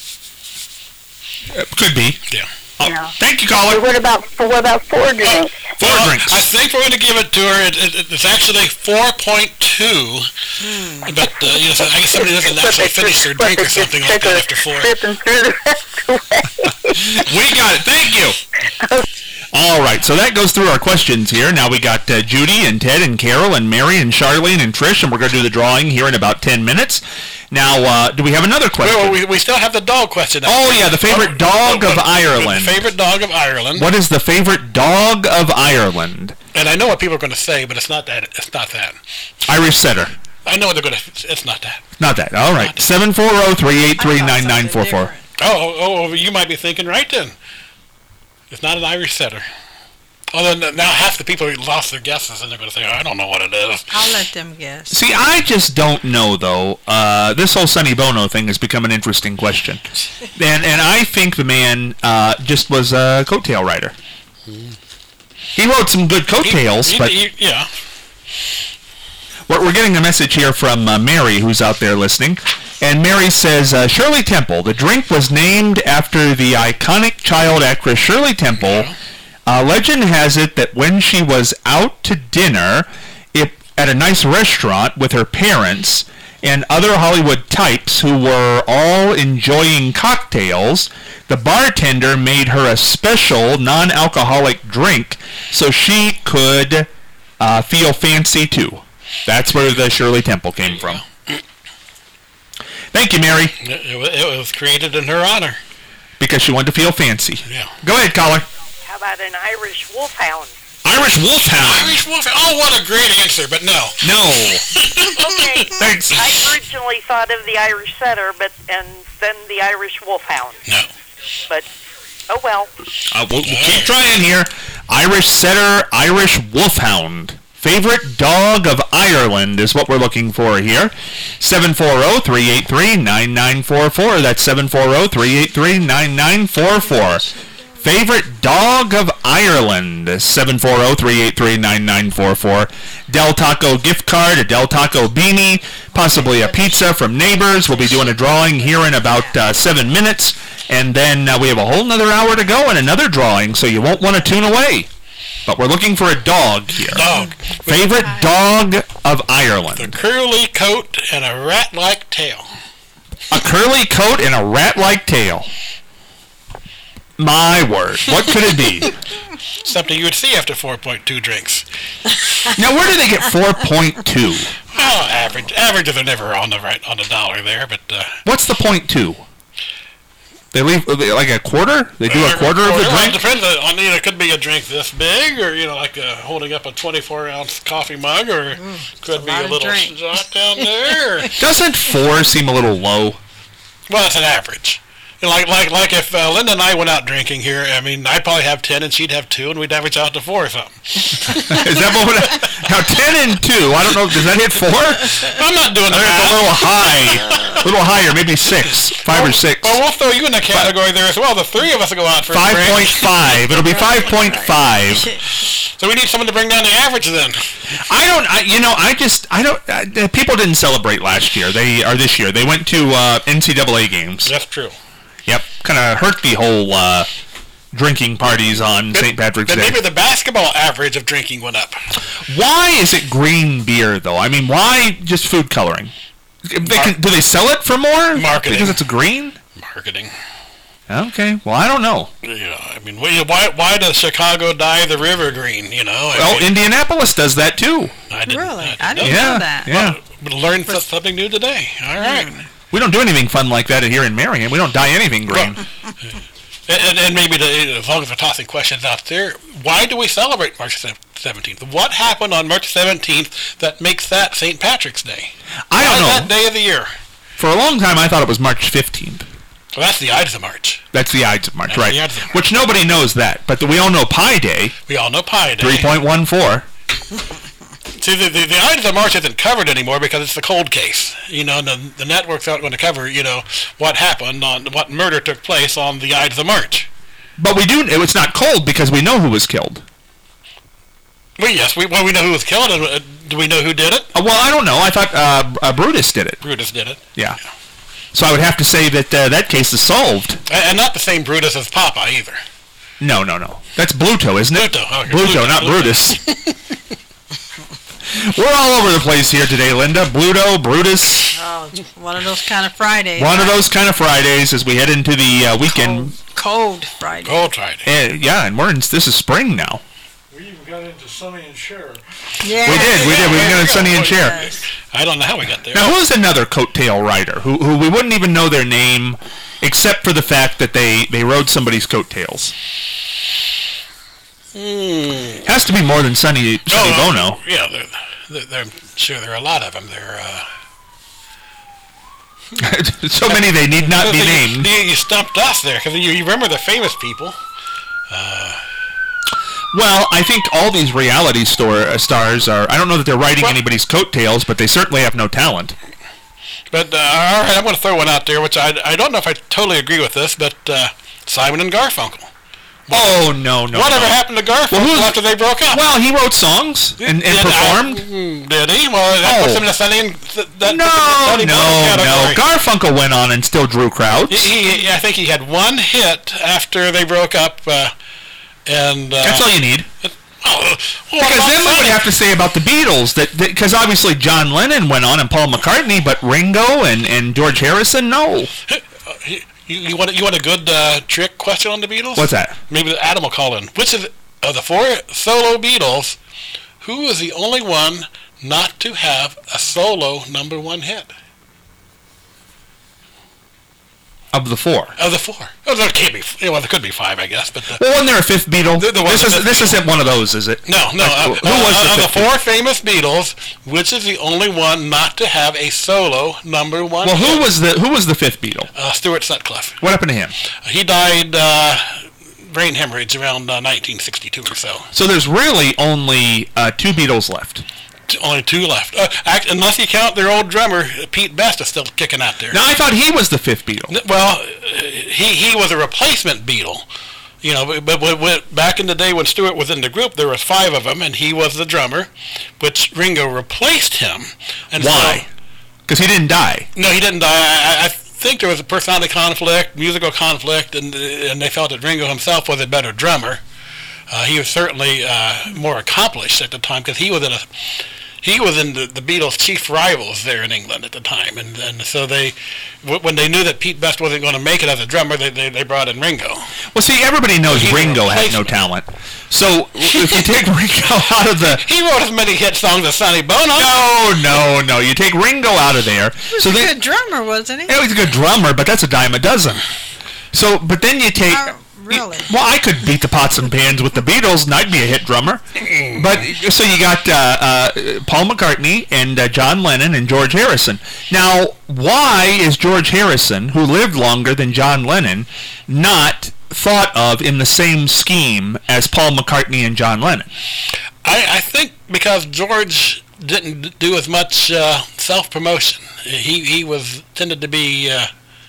Speaker 2: Uh, Could be.
Speaker 3: Yeah.
Speaker 2: Oh,
Speaker 5: Yeah.
Speaker 2: Thank you,
Speaker 5: So
Speaker 2: caller.
Speaker 5: what about what about four drinks?
Speaker 2: Four
Speaker 3: Well,
Speaker 2: drinks.
Speaker 3: I think we're going to give it to her. It, it, it's actually four point two. But uh, you know, so I guess somebody doesn't actually finish their drink or something like that after four.
Speaker 5: Tripping through the rest of the way.
Speaker 2: We got it. Thank you. All right, so that goes through our questions here. Now we got uh, Judy and Ted and Carol and Mary and Charlene and Trish, and we're going to do the drawing here in about ten minutes. Now, uh, do we have another question?
Speaker 3: Well, we, we still have the dog question.
Speaker 2: Oh, yeah, the favorite dog of Ireland.
Speaker 3: Favorite dog of Ireland.
Speaker 2: What is the favorite dog of Ireland?
Speaker 3: And I know what people are going to say, but it's not that. It's not that.
Speaker 2: Irish Setter.
Speaker 3: I know what they're going to. It's not that.
Speaker 2: Not that. All right. seven four zero, three eight three, nine nine four four.
Speaker 3: Oh, oh, oh, you might be thinking right then. It's not an Irish setter. Although now half the people lost their guesses and they're going to say, I don't know what it is.
Speaker 6: I'll let them guess.
Speaker 2: See, I just don't know, though. Uh, this whole Sonny Bono thing has become an interesting question. And and I think the man uh, just was a coattail writer. He wrote some good coattails,
Speaker 3: He- he-
Speaker 2: but
Speaker 3: he- yeah.
Speaker 2: we're, we're getting a message here from uh, Mary, who's out there listening. And Mary says, uh, Shirley Temple. The drink was named after the iconic child actress Shirley Temple. Uh, legend has it that when she was out to dinner it, at a nice restaurant with her parents and other Hollywood types who were all enjoying cocktails, the bartender made her a special non-alcoholic drink so she could uh, feel fancy too. That's where the Shirley Temple came from. Thank you, Mary.
Speaker 3: It, it, it was created in her honor.
Speaker 2: Because she wanted to feel fancy.
Speaker 3: Yeah.
Speaker 2: Go ahead, caller.
Speaker 8: How about an Irish wolfhound?
Speaker 2: Irish wolfhound.
Speaker 3: Irish wolfhound. Oh, what a great answer, but no.
Speaker 2: No.
Speaker 8: Okay.
Speaker 2: Thanks.
Speaker 8: I originally thought of the Irish setter, but and then the Irish wolfhound.
Speaker 3: No.
Speaker 8: But oh well.
Speaker 2: Uh, we'll, we'll keep trying here. Irish setter, Irish wolfhound. Favorite dog of Ireland is what we're looking for here. seven four zero, three eight three, nine nine four four. That's seven four zero, three eight three, nine nine four four. Favorite dog of Ireland, seven four zero, three eight three, nine nine four four. Del Taco gift card, a Del Taco beanie, possibly a pizza from Neighbors. We'll be doing a drawing here in about uh, seven minutes. And then uh, we have a whole another hour to go and another drawing, so you won't want to tune away. But we're looking for a dog here.
Speaker 3: Dog.
Speaker 2: Favorite dog of Ireland.
Speaker 3: The curly coat and a rat-like tail.
Speaker 2: A curly coat and a rat-like tail. My word. What could it be?
Speaker 3: Something you would see after four point two drinks.
Speaker 2: Now, where do they get four point two?
Speaker 3: Oh, average. Averages are never on the right on the dollar there, but uh,
Speaker 2: What's the point two? They leave like a quarter? They do a quarter of the
Speaker 3: well,
Speaker 2: drink?
Speaker 3: it depends on, you know, it could be a drink this big, or, you know, like uh, holding up a twenty-four ounce coffee mug, or mm, could
Speaker 6: a
Speaker 3: be a little
Speaker 6: drink.
Speaker 3: shot down there.
Speaker 2: Doesn't four seem a little low?
Speaker 3: Well, it's an average. You know, like like like if uh, Linda and I went out drinking here, I mean, I'd probably have ten and she'd have two, and we'd average out to four or something.
Speaker 2: Is that what? Now ten and two. I don't know. Does that hit four?
Speaker 3: I'm not doing
Speaker 2: I think it's a
Speaker 3: that.
Speaker 2: little high. A little higher, maybe six, five or six.
Speaker 3: Well, we'll throw you in the category there as well. The three of us will go out for a
Speaker 2: Five
Speaker 3: drink.
Speaker 2: point five. It'll be five point five.
Speaker 3: So we need someone to bring down the average then.
Speaker 2: I don't. I, you know, I just. I don't. Uh, people didn't celebrate last year. They are this year. They went to uh, N C double A games.
Speaker 3: That's true.
Speaker 2: Yep. Kind of hurt the whole uh, drinking parties on Saint Patrick's
Speaker 3: Then
Speaker 2: Day.
Speaker 3: maybe the basketball average of drinking went up.
Speaker 2: Why is it green beer though? I mean, why just food coloring? They can, do they sell it for more?
Speaker 3: Marketing.
Speaker 2: Because it's a green?
Speaker 3: Marketing.
Speaker 2: Okay. Well, I don't know.
Speaker 3: You know, I mean, why why does Chicago dye the river green? You know. I
Speaker 2: Well,
Speaker 3: mean,
Speaker 2: Indianapolis does that too.
Speaker 3: I didn't,
Speaker 6: Really?
Speaker 3: I
Speaker 6: I
Speaker 3: didn't
Speaker 6: didn't
Speaker 3: know.
Speaker 6: know that.
Speaker 2: Yeah.
Speaker 3: Well, learned something new today. All right.
Speaker 2: We don't do anything fun like that here in Marion. We don't dye anything green.
Speaker 3: And, and, and maybe the, as long as we're tossing questions out there, why do we celebrate March seventeenth? What happened on March seventeenth that makes that Saint Patrick's Day?
Speaker 2: I don't
Speaker 3: Why
Speaker 2: know.
Speaker 3: that day of the year?
Speaker 2: For a long time, I thought it was March fifteenth.
Speaker 3: Well, that's the Ides of March.
Speaker 2: That's the Ides of March,
Speaker 3: That's
Speaker 2: right?
Speaker 3: the Ides of March.
Speaker 2: Which nobody knows that, but we all know Pi Day,
Speaker 3: We all know Pi Day.
Speaker 2: three point one four.
Speaker 3: See, the, the, the Ides of March isn't covered anymore because it's the cold case. You know, the, the networks aren't going to cover, you know, what happened, on what murder took place on the Ides of March.
Speaker 2: But we do. It's not cold because we know who was killed.
Speaker 3: Well, yes, we, well, we know who was killed, and uh, do we know who did it?
Speaker 2: Uh, well, I don't know. I thought uh, uh, Brutus did it.
Speaker 3: Brutus did it.
Speaker 2: Yeah. So I would have to say that uh, that case is solved.
Speaker 3: And, and not the same Brutus as Papa, either.
Speaker 2: No, no, no. That's Bluto, isn't it?
Speaker 3: Bluto, okay.
Speaker 2: Bluto,
Speaker 3: Bluto,
Speaker 2: not
Speaker 3: Bluto.
Speaker 2: Brutus. We're all over the place here today, Linda. Bluto, Brutus.
Speaker 6: Oh, one of those kind of Fridays.
Speaker 2: One of those kind of Fridays as we head into the uh, weekend.
Speaker 6: Cold, cold Friday.
Speaker 3: Cold Friday.
Speaker 2: Uh, yeah, and we're in, this is spring now.
Speaker 9: We even got into Sonny and Cher.
Speaker 6: Yeah.
Speaker 2: We did, we did. We got Sonny and Cher.
Speaker 6: Yes.
Speaker 3: I don't know how we got there.
Speaker 2: Now, who's another coattail rider who, who we wouldn't even know their name except for the fact that they, they rode somebody's coattails?
Speaker 3: Hmm.
Speaker 2: Has to be more than Sonny, Sonny
Speaker 3: Oh,
Speaker 2: Bono.
Speaker 3: Yeah, they're, they're, they're, sure there are a lot of them. They're, uh...
Speaker 2: So many they need not be named.
Speaker 3: You, you stumped us there, because you, you remember the famous people. Uh...
Speaker 2: Well, I think all these reality store, uh, stars are, I don't know that they're riding
Speaker 3: Well-
Speaker 2: anybody's coattails, but they certainly have no talent.
Speaker 3: But, uh, all right, I'm going to throw one out there, which I, I don't know if I totally agree with this, but uh, Simon and Garfunkel.
Speaker 2: Oh, no, no,
Speaker 3: Whatever
Speaker 2: no.
Speaker 3: happened to Garfunkel
Speaker 2: Well, who's-
Speaker 3: after they broke up?
Speaker 2: Well, he wrote songs and, and
Speaker 3: Did I-
Speaker 2: performed.
Speaker 3: mm, did did he? Well, that
Speaker 2: Oh.
Speaker 3: puts him in the Sonny and th- that
Speaker 2: No,
Speaker 3: puts him in the Sonny
Speaker 2: no,
Speaker 3: Bono
Speaker 2: no.
Speaker 3: category.
Speaker 2: Garfunkel went on and still drew crowds.
Speaker 3: He, he, I think he had one hit after they broke up, uh, and uh,
Speaker 2: That's all you need.
Speaker 3: Oh, well,
Speaker 2: Because then what would you have to say about the Beatles? That Because obviously John Lennon went on and Paul McCartney, but Ringo and, and George Harrison, no.
Speaker 3: You, you want a, you want a good uh, trick question on the Beatles?
Speaker 2: What's that?
Speaker 3: Maybe Adam will call in. Which of the, of the four solo Beatles, who is the only one not to have a solo number one hit?
Speaker 2: Of the four.
Speaker 3: Of the four. Oh, there can't be. Well, there could be five, I guess. But the,
Speaker 2: Well, wasn't there a fifth Beatle?
Speaker 3: The- the one-
Speaker 2: this, is,
Speaker 3: the-
Speaker 2: this isn't one of those, is it?
Speaker 3: no, no. Uh,
Speaker 2: Who was the
Speaker 3: uh, of the
Speaker 2: fifth
Speaker 3: four famous Beatles, which is the only one not to have a solo number one?
Speaker 2: Well, who
Speaker 3: hit?
Speaker 2: was the who was the fifth Beatle?
Speaker 3: Uh, Stuart Sutcliffe.
Speaker 2: What happened to him?
Speaker 3: He died uh, brain hemorrhage around uh, nineteen sixty-two or so.
Speaker 2: So there's really only uh, two Beatles left.
Speaker 3: T- Only two left. Uh, act, unless you count their old drummer, Pete Best is still kicking out there.
Speaker 2: Now, I thought he was the fifth Beatle.
Speaker 3: N- Well, uh, he he was a replacement Beatle. You know, but, but, but when- back in the day when Stewart was in the group, there was five of them, and he was the drummer, which Ringo replaced him. And
Speaker 2: Why?
Speaker 3: So,
Speaker 2: Because he didn't die.
Speaker 3: no, he didn't die. I, I think there was a personality conflict, musical conflict, and and they felt that Ringo himself was a better drummer. Uh, he was certainly uh, more accomplished at the time because he was in a he was in the, the Beatles' chief rivals there in England at the time, and and so they w- when they knew that Pete Best wasn't going to make it as a drummer, they they, they brought in Ringo.
Speaker 2: Well, see, everybody knows
Speaker 3: He was a
Speaker 2: Ringo had no
Speaker 3: replacement.
Speaker 2: talent. So if you take Ringo out of the...
Speaker 3: He wrote as many hit songs as Sonny Bono.
Speaker 2: No, no, no. You take Ringo out of there.
Speaker 6: He was
Speaker 2: So
Speaker 6: a
Speaker 2: then,
Speaker 6: good drummer, wasn't he?
Speaker 2: yeah, he's a good drummer, but that's a dime a dozen. So, but then you take...
Speaker 6: Oh, really?
Speaker 2: Well, I could beat the pots and pans with the Beatles, and I'd be a hit drummer. But so you got uh, uh, Paul McCartney and uh, John Lennon and George Harrison. Now, why is George Harrison, who lived longer than John Lennon, not thought of in the same scheme as Paul McCartney and John Lennon?
Speaker 3: I, I think because George didn't do as much uh, self-promotion. He he was tended to be uh,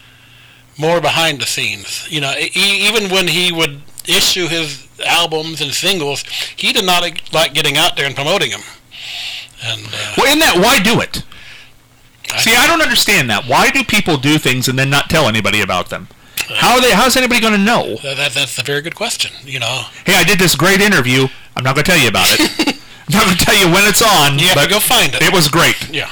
Speaker 3: more behind the scenes. You know, e- even when he would issue his albums and singles, he did not like getting out there and promoting them. And uh,
Speaker 2: Well, in that, why do it?
Speaker 3: I-
Speaker 2: See, I don't understand that. Why do people do things and then not tell anybody about them? How are they? How's anybody going to know?
Speaker 3: that, that that's a very good question. You know,
Speaker 2: Hey, I did this great interview. I'm not going to tell you about it. I'm not going to tell you when it's on.
Speaker 3: you have
Speaker 2: but
Speaker 3: to go find it.
Speaker 2: it was great.
Speaker 3: Yeah.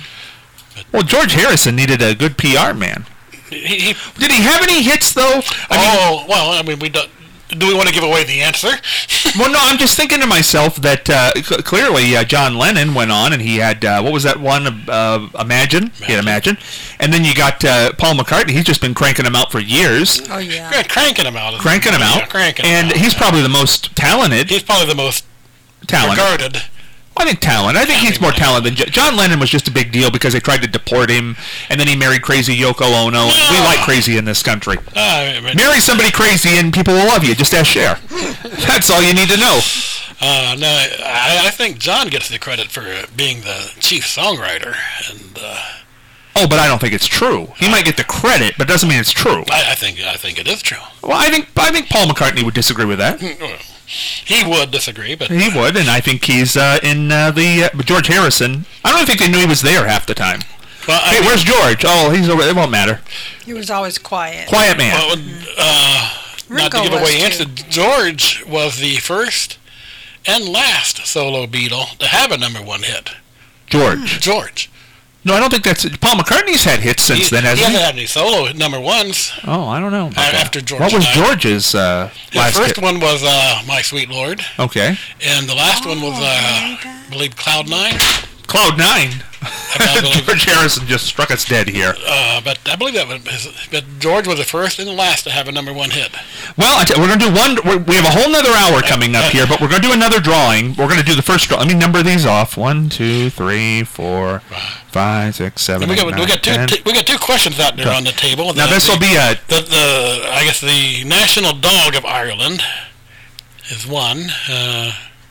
Speaker 2: Well, George Harrison needed a good P R man.
Speaker 3: He, he,
Speaker 2: Did he have any hits though? I mean,
Speaker 3: oh well, I mean, we don't. Do we want to give away the answer?
Speaker 2: well, no. I'm just thinking to myself that uh, c- clearly uh, John Lennon went on and he had uh, what was that one? Uh, Imagine. He had Imagine, and then you got uh, Paul McCartney. He's just been cranking them out for years.
Speaker 6: Oh, yeah.
Speaker 3: Yeah, cranking him out.
Speaker 2: Cranking them out,
Speaker 3: Yeah, cranking 'em
Speaker 2: and
Speaker 3: out,
Speaker 2: he's
Speaker 3: yeah.
Speaker 2: probably the most talented.
Speaker 3: He's probably the most
Speaker 2: Talented.
Speaker 3: regarded.
Speaker 2: I think talent. I think he's more talented than J- John Lennon was just a big deal because they tried to deport him, and then he married crazy Yoko Ono. And we like crazy in this country.
Speaker 3: Uh, but,
Speaker 2: Marry somebody crazy and people will love you. Just ask Cher. That's all you need to know.
Speaker 3: uh, no, I, I think John gets the credit for being the chief songwriter, and uh,
Speaker 2: Oh, but I don't think it's true. He might get the credit, but it doesn't mean it's true.
Speaker 3: I, I think I think it is true.
Speaker 2: Well, I think I think Paul McCartney would disagree with that.
Speaker 3: He would disagree, but
Speaker 2: He would, and I think he's uh, in uh, the. Uh, but George Harrison, I don't think they knew he was there half the time.
Speaker 3: well, I
Speaker 2: Hey,
Speaker 3: mean,
Speaker 2: where's George? Oh, he's over. It won't matter.
Speaker 6: He was always quiet.
Speaker 2: Quiet man.
Speaker 3: well, uh, not to
Speaker 6: Ringo
Speaker 3: give
Speaker 6: was,
Speaker 3: away
Speaker 6: too.
Speaker 3: answer, George was the first and last solo Beatle to have a number one hit.
Speaker 2: George.
Speaker 3: George.
Speaker 2: No, I don't think that's. Paul McCartney's had hits since
Speaker 3: he,
Speaker 2: then,
Speaker 3: he
Speaker 2: hasn't
Speaker 3: hasn't
Speaker 2: he?
Speaker 3: had any solo number ones.
Speaker 2: Oh, I don't know. about
Speaker 3: Uh,
Speaker 2: that.
Speaker 3: after George
Speaker 2: What was
Speaker 3: died.
Speaker 2: George's uh,
Speaker 3: The
Speaker 2: last
Speaker 3: first
Speaker 2: hit?
Speaker 3: one was uh, My Sweet Lord,
Speaker 2: Okay.
Speaker 3: and the last one was, uh, I believe, Cloud Nine.
Speaker 2: Cloud Nine.
Speaker 3: I believe-
Speaker 2: George Harrison just struck us dead here.
Speaker 3: Uh, but I believe that was, but George was the first and the last to have a number one hit.
Speaker 2: Well, I t- we're going to do one. We're, we have a whole nother hour coming up here, but we're going to do another drawing. We're going to do the first draw. Let me number these off. One, two, three, four, five, six, seven,
Speaker 3: And we
Speaker 2: eight,
Speaker 3: got we
Speaker 2: nine,
Speaker 3: got two
Speaker 2: ten.
Speaker 3: t- we got two questions out there on the table.
Speaker 2: Now,
Speaker 3: The-
Speaker 2: this will
Speaker 3: the-
Speaker 2: be a...
Speaker 3: the, the I guess the national dog of Ireland is one. Uh,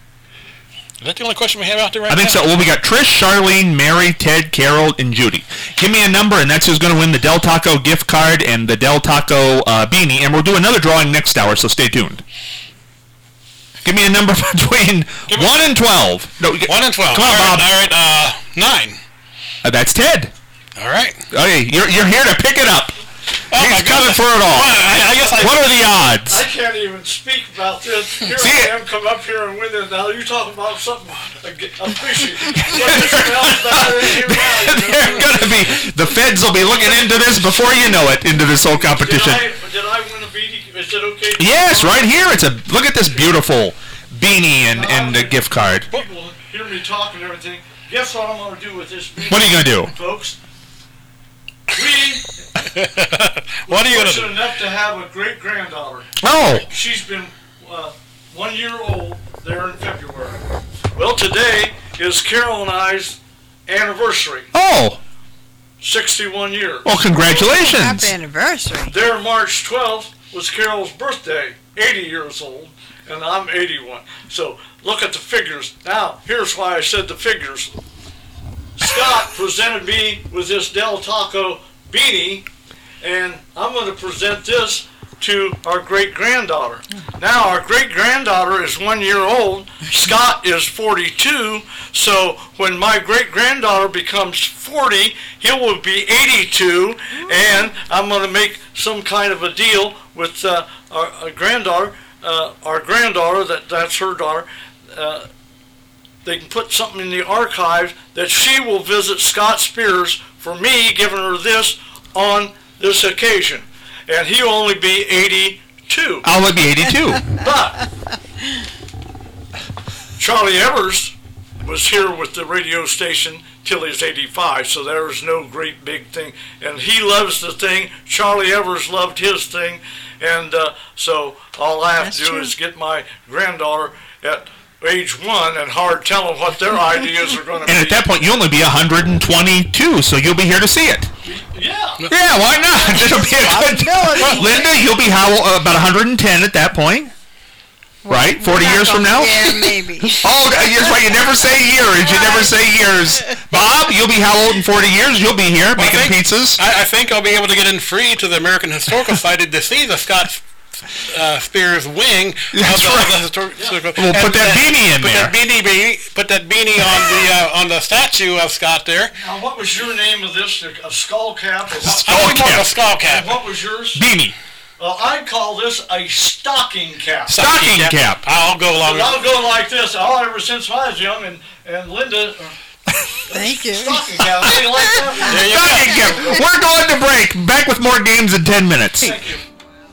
Speaker 3: is that the only question we have out there right
Speaker 2: I think
Speaker 3: now?
Speaker 2: so. Well, we got Trish, Charlene, Mary, Ted, Carol, and Judy. Give me a number, and that's who's going to win the Del Taco gift card and the Del Taco uh, beanie. And we'll do another drawing next hour, so stay tuned. Give me a number between one and twelve. No,
Speaker 3: one and twelve.
Speaker 2: Come on,
Speaker 3: all
Speaker 2: Bob.
Speaker 3: Right, all right, uh, nine.
Speaker 2: Uh, that's Ted.
Speaker 3: All right.
Speaker 2: Okay, you're you're here to pick it up.
Speaker 3: Oh,
Speaker 2: He's coming for it all.
Speaker 3: Well, I, I guess I,
Speaker 2: what are the odds?
Speaker 9: I can't even speak about this. Here
Speaker 2: See
Speaker 9: I
Speaker 2: it?
Speaker 9: am, come up here and win it. Now you talk about something appreciative. Something smells better than you know.
Speaker 2: They're gonna be. The feds will be looking into this before you know it. Into this whole competition.
Speaker 9: Did I, did I win a beanie? Is it okay? To
Speaker 2: Yes, right here. It's a look at this beautiful beanie and and the gift card.
Speaker 9: People hear me talk and everything. Guess what I'm going to do with this beanie?
Speaker 2: What are you gonna do,
Speaker 9: folks? We.
Speaker 3: What are you going to do?
Speaker 9: Fortunate enough to have a great granddaughter.
Speaker 2: Oh.
Speaker 9: She's been uh, one year old there in February. Well, today is Carol and I's anniversary.
Speaker 2: Oh.
Speaker 9: sixty-one years.
Speaker 2: Well, congratulations.
Speaker 6: Happy anniversary.
Speaker 9: There, March twelfth was Carol's birthday, eighty years old, and I'm eighty-one. So look at the figures. Now, here's why I said the figures. Scott presented me with this Del Taco beanie, and I'm going to present this to our great-granddaughter. Now, our great-granddaughter is one year old. Scott is forty-two, so when my great-granddaughter becomes forty, he will be eighty-two, and I'm going to make some kind of a deal with uh, our, our granddaughter, uh, our granddaughter, that, that's her daughter. Uh, they can put something in the archives that she will visit Scott Spears for me giving her this on this occasion. And he'll only be eighty-two.
Speaker 2: I'll only be eighty-two.
Speaker 9: But Charlie Evers was here with the radio station till he's eighty-five, so there was no great big thing. And he loves the thing. Charlie Evers loved his thing. And uh, so all I have
Speaker 6: That's
Speaker 9: to do
Speaker 6: true.
Speaker 9: is get my granddaughter at age one and hard tell them what their ideas are going to be.
Speaker 2: And at that point, you'll only be one hundred twenty-two, so you'll be here to see it.
Speaker 9: Yeah.
Speaker 2: Yeah, why not? It'll be a good
Speaker 6: Possibility.
Speaker 2: Linda, you'll be how uh, about one hundred ten at that point, right? forty years from now.
Speaker 6: Yeah, maybe.
Speaker 2: Oh, that's right. You never say years. You never say years. Bob, you'll be how old in forty years? You'll be here
Speaker 3: Well, I
Speaker 2: making
Speaker 3: think-
Speaker 2: pizzas.
Speaker 3: I, I think I'll be able to get in free to the American Historical Society to see the Scott uh, Spears wing.
Speaker 2: That's
Speaker 3: of the,
Speaker 2: right.
Speaker 3: of the historical.
Speaker 2: We'll put that beanie in
Speaker 3: put
Speaker 2: there.
Speaker 3: That beanie, beanie, put that beanie on the uh, on the statue of Scott there.
Speaker 9: Now, what was your name of this? A skull cap? Or what?
Speaker 2: Skull
Speaker 3: I think more of
Speaker 2: cap.
Speaker 3: a skull cap.
Speaker 9: And what was yours?
Speaker 2: Beanie.
Speaker 9: Well, I'd call this a stocking cap.
Speaker 2: Stocking cap.
Speaker 3: I'll go along
Speaker 9: And
Speaker 3: with
Speaker 9: I'll go like this. All ever since I was young, and, and Linda, uh,
Speaker 6: Thank you.
Speaker 9: stocking cap. How do you like that?
Speaker 3: There you go.
Speaker 2: Stocking cap. We're going to break. Back with more games in ten minutes.
Speaker 9: Thank you.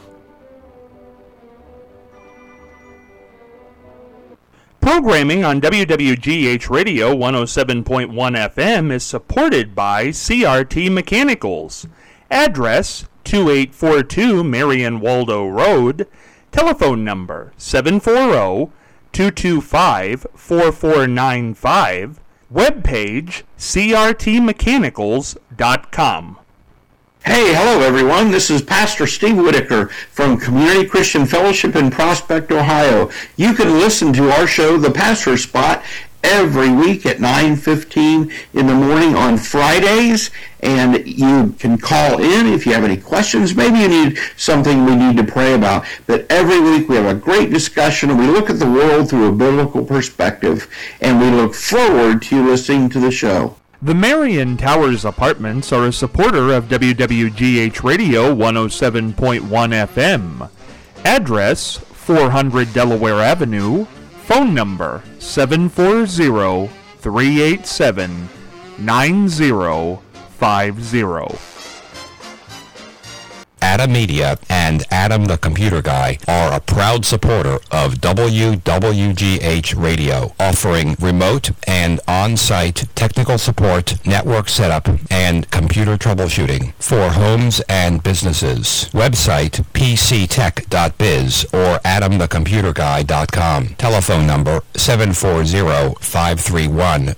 Speaker 10: Programming on W W G H Radio one oh seven point one F M is supported by C R T Mechanicals. Address two eight four two Marion Waldo Road. Telephone number seven four zero, two two five, four four nine five. Webpage c r t mechanicals dot com.
Speaker 11: Hey, hello everyone. This is Pastor Steve Whitaker from Community Christian Fellowship in Prospect, Ohio. You can listen to our show, The Pastor Spot, every week at nine fifteen in the morning on Fridays, and you can call in if you have any questions. Maybe you need something we need to pray about. But every week we have a great discussion, and we look at the world through a biblical perspective, and we look forward to you listening to the show.
Speaker 10: The Marion Towers Apartments are a supporter of W W G H Radio one oh seven point one F M. Address four hundred Delaware Avenue. Phone number seven four zero, three eight seven, nine zero five zero.
Speaker 12: Adam Media and Adam the Computer Guy are a proud supporter of W W G H Radio, offering remote and on-site technical support, network setup, and computer troubleshooting for homes and businesses. Website p c tech dot biz or adam the computer guy dot com. Telephone number seven four zero, five three one,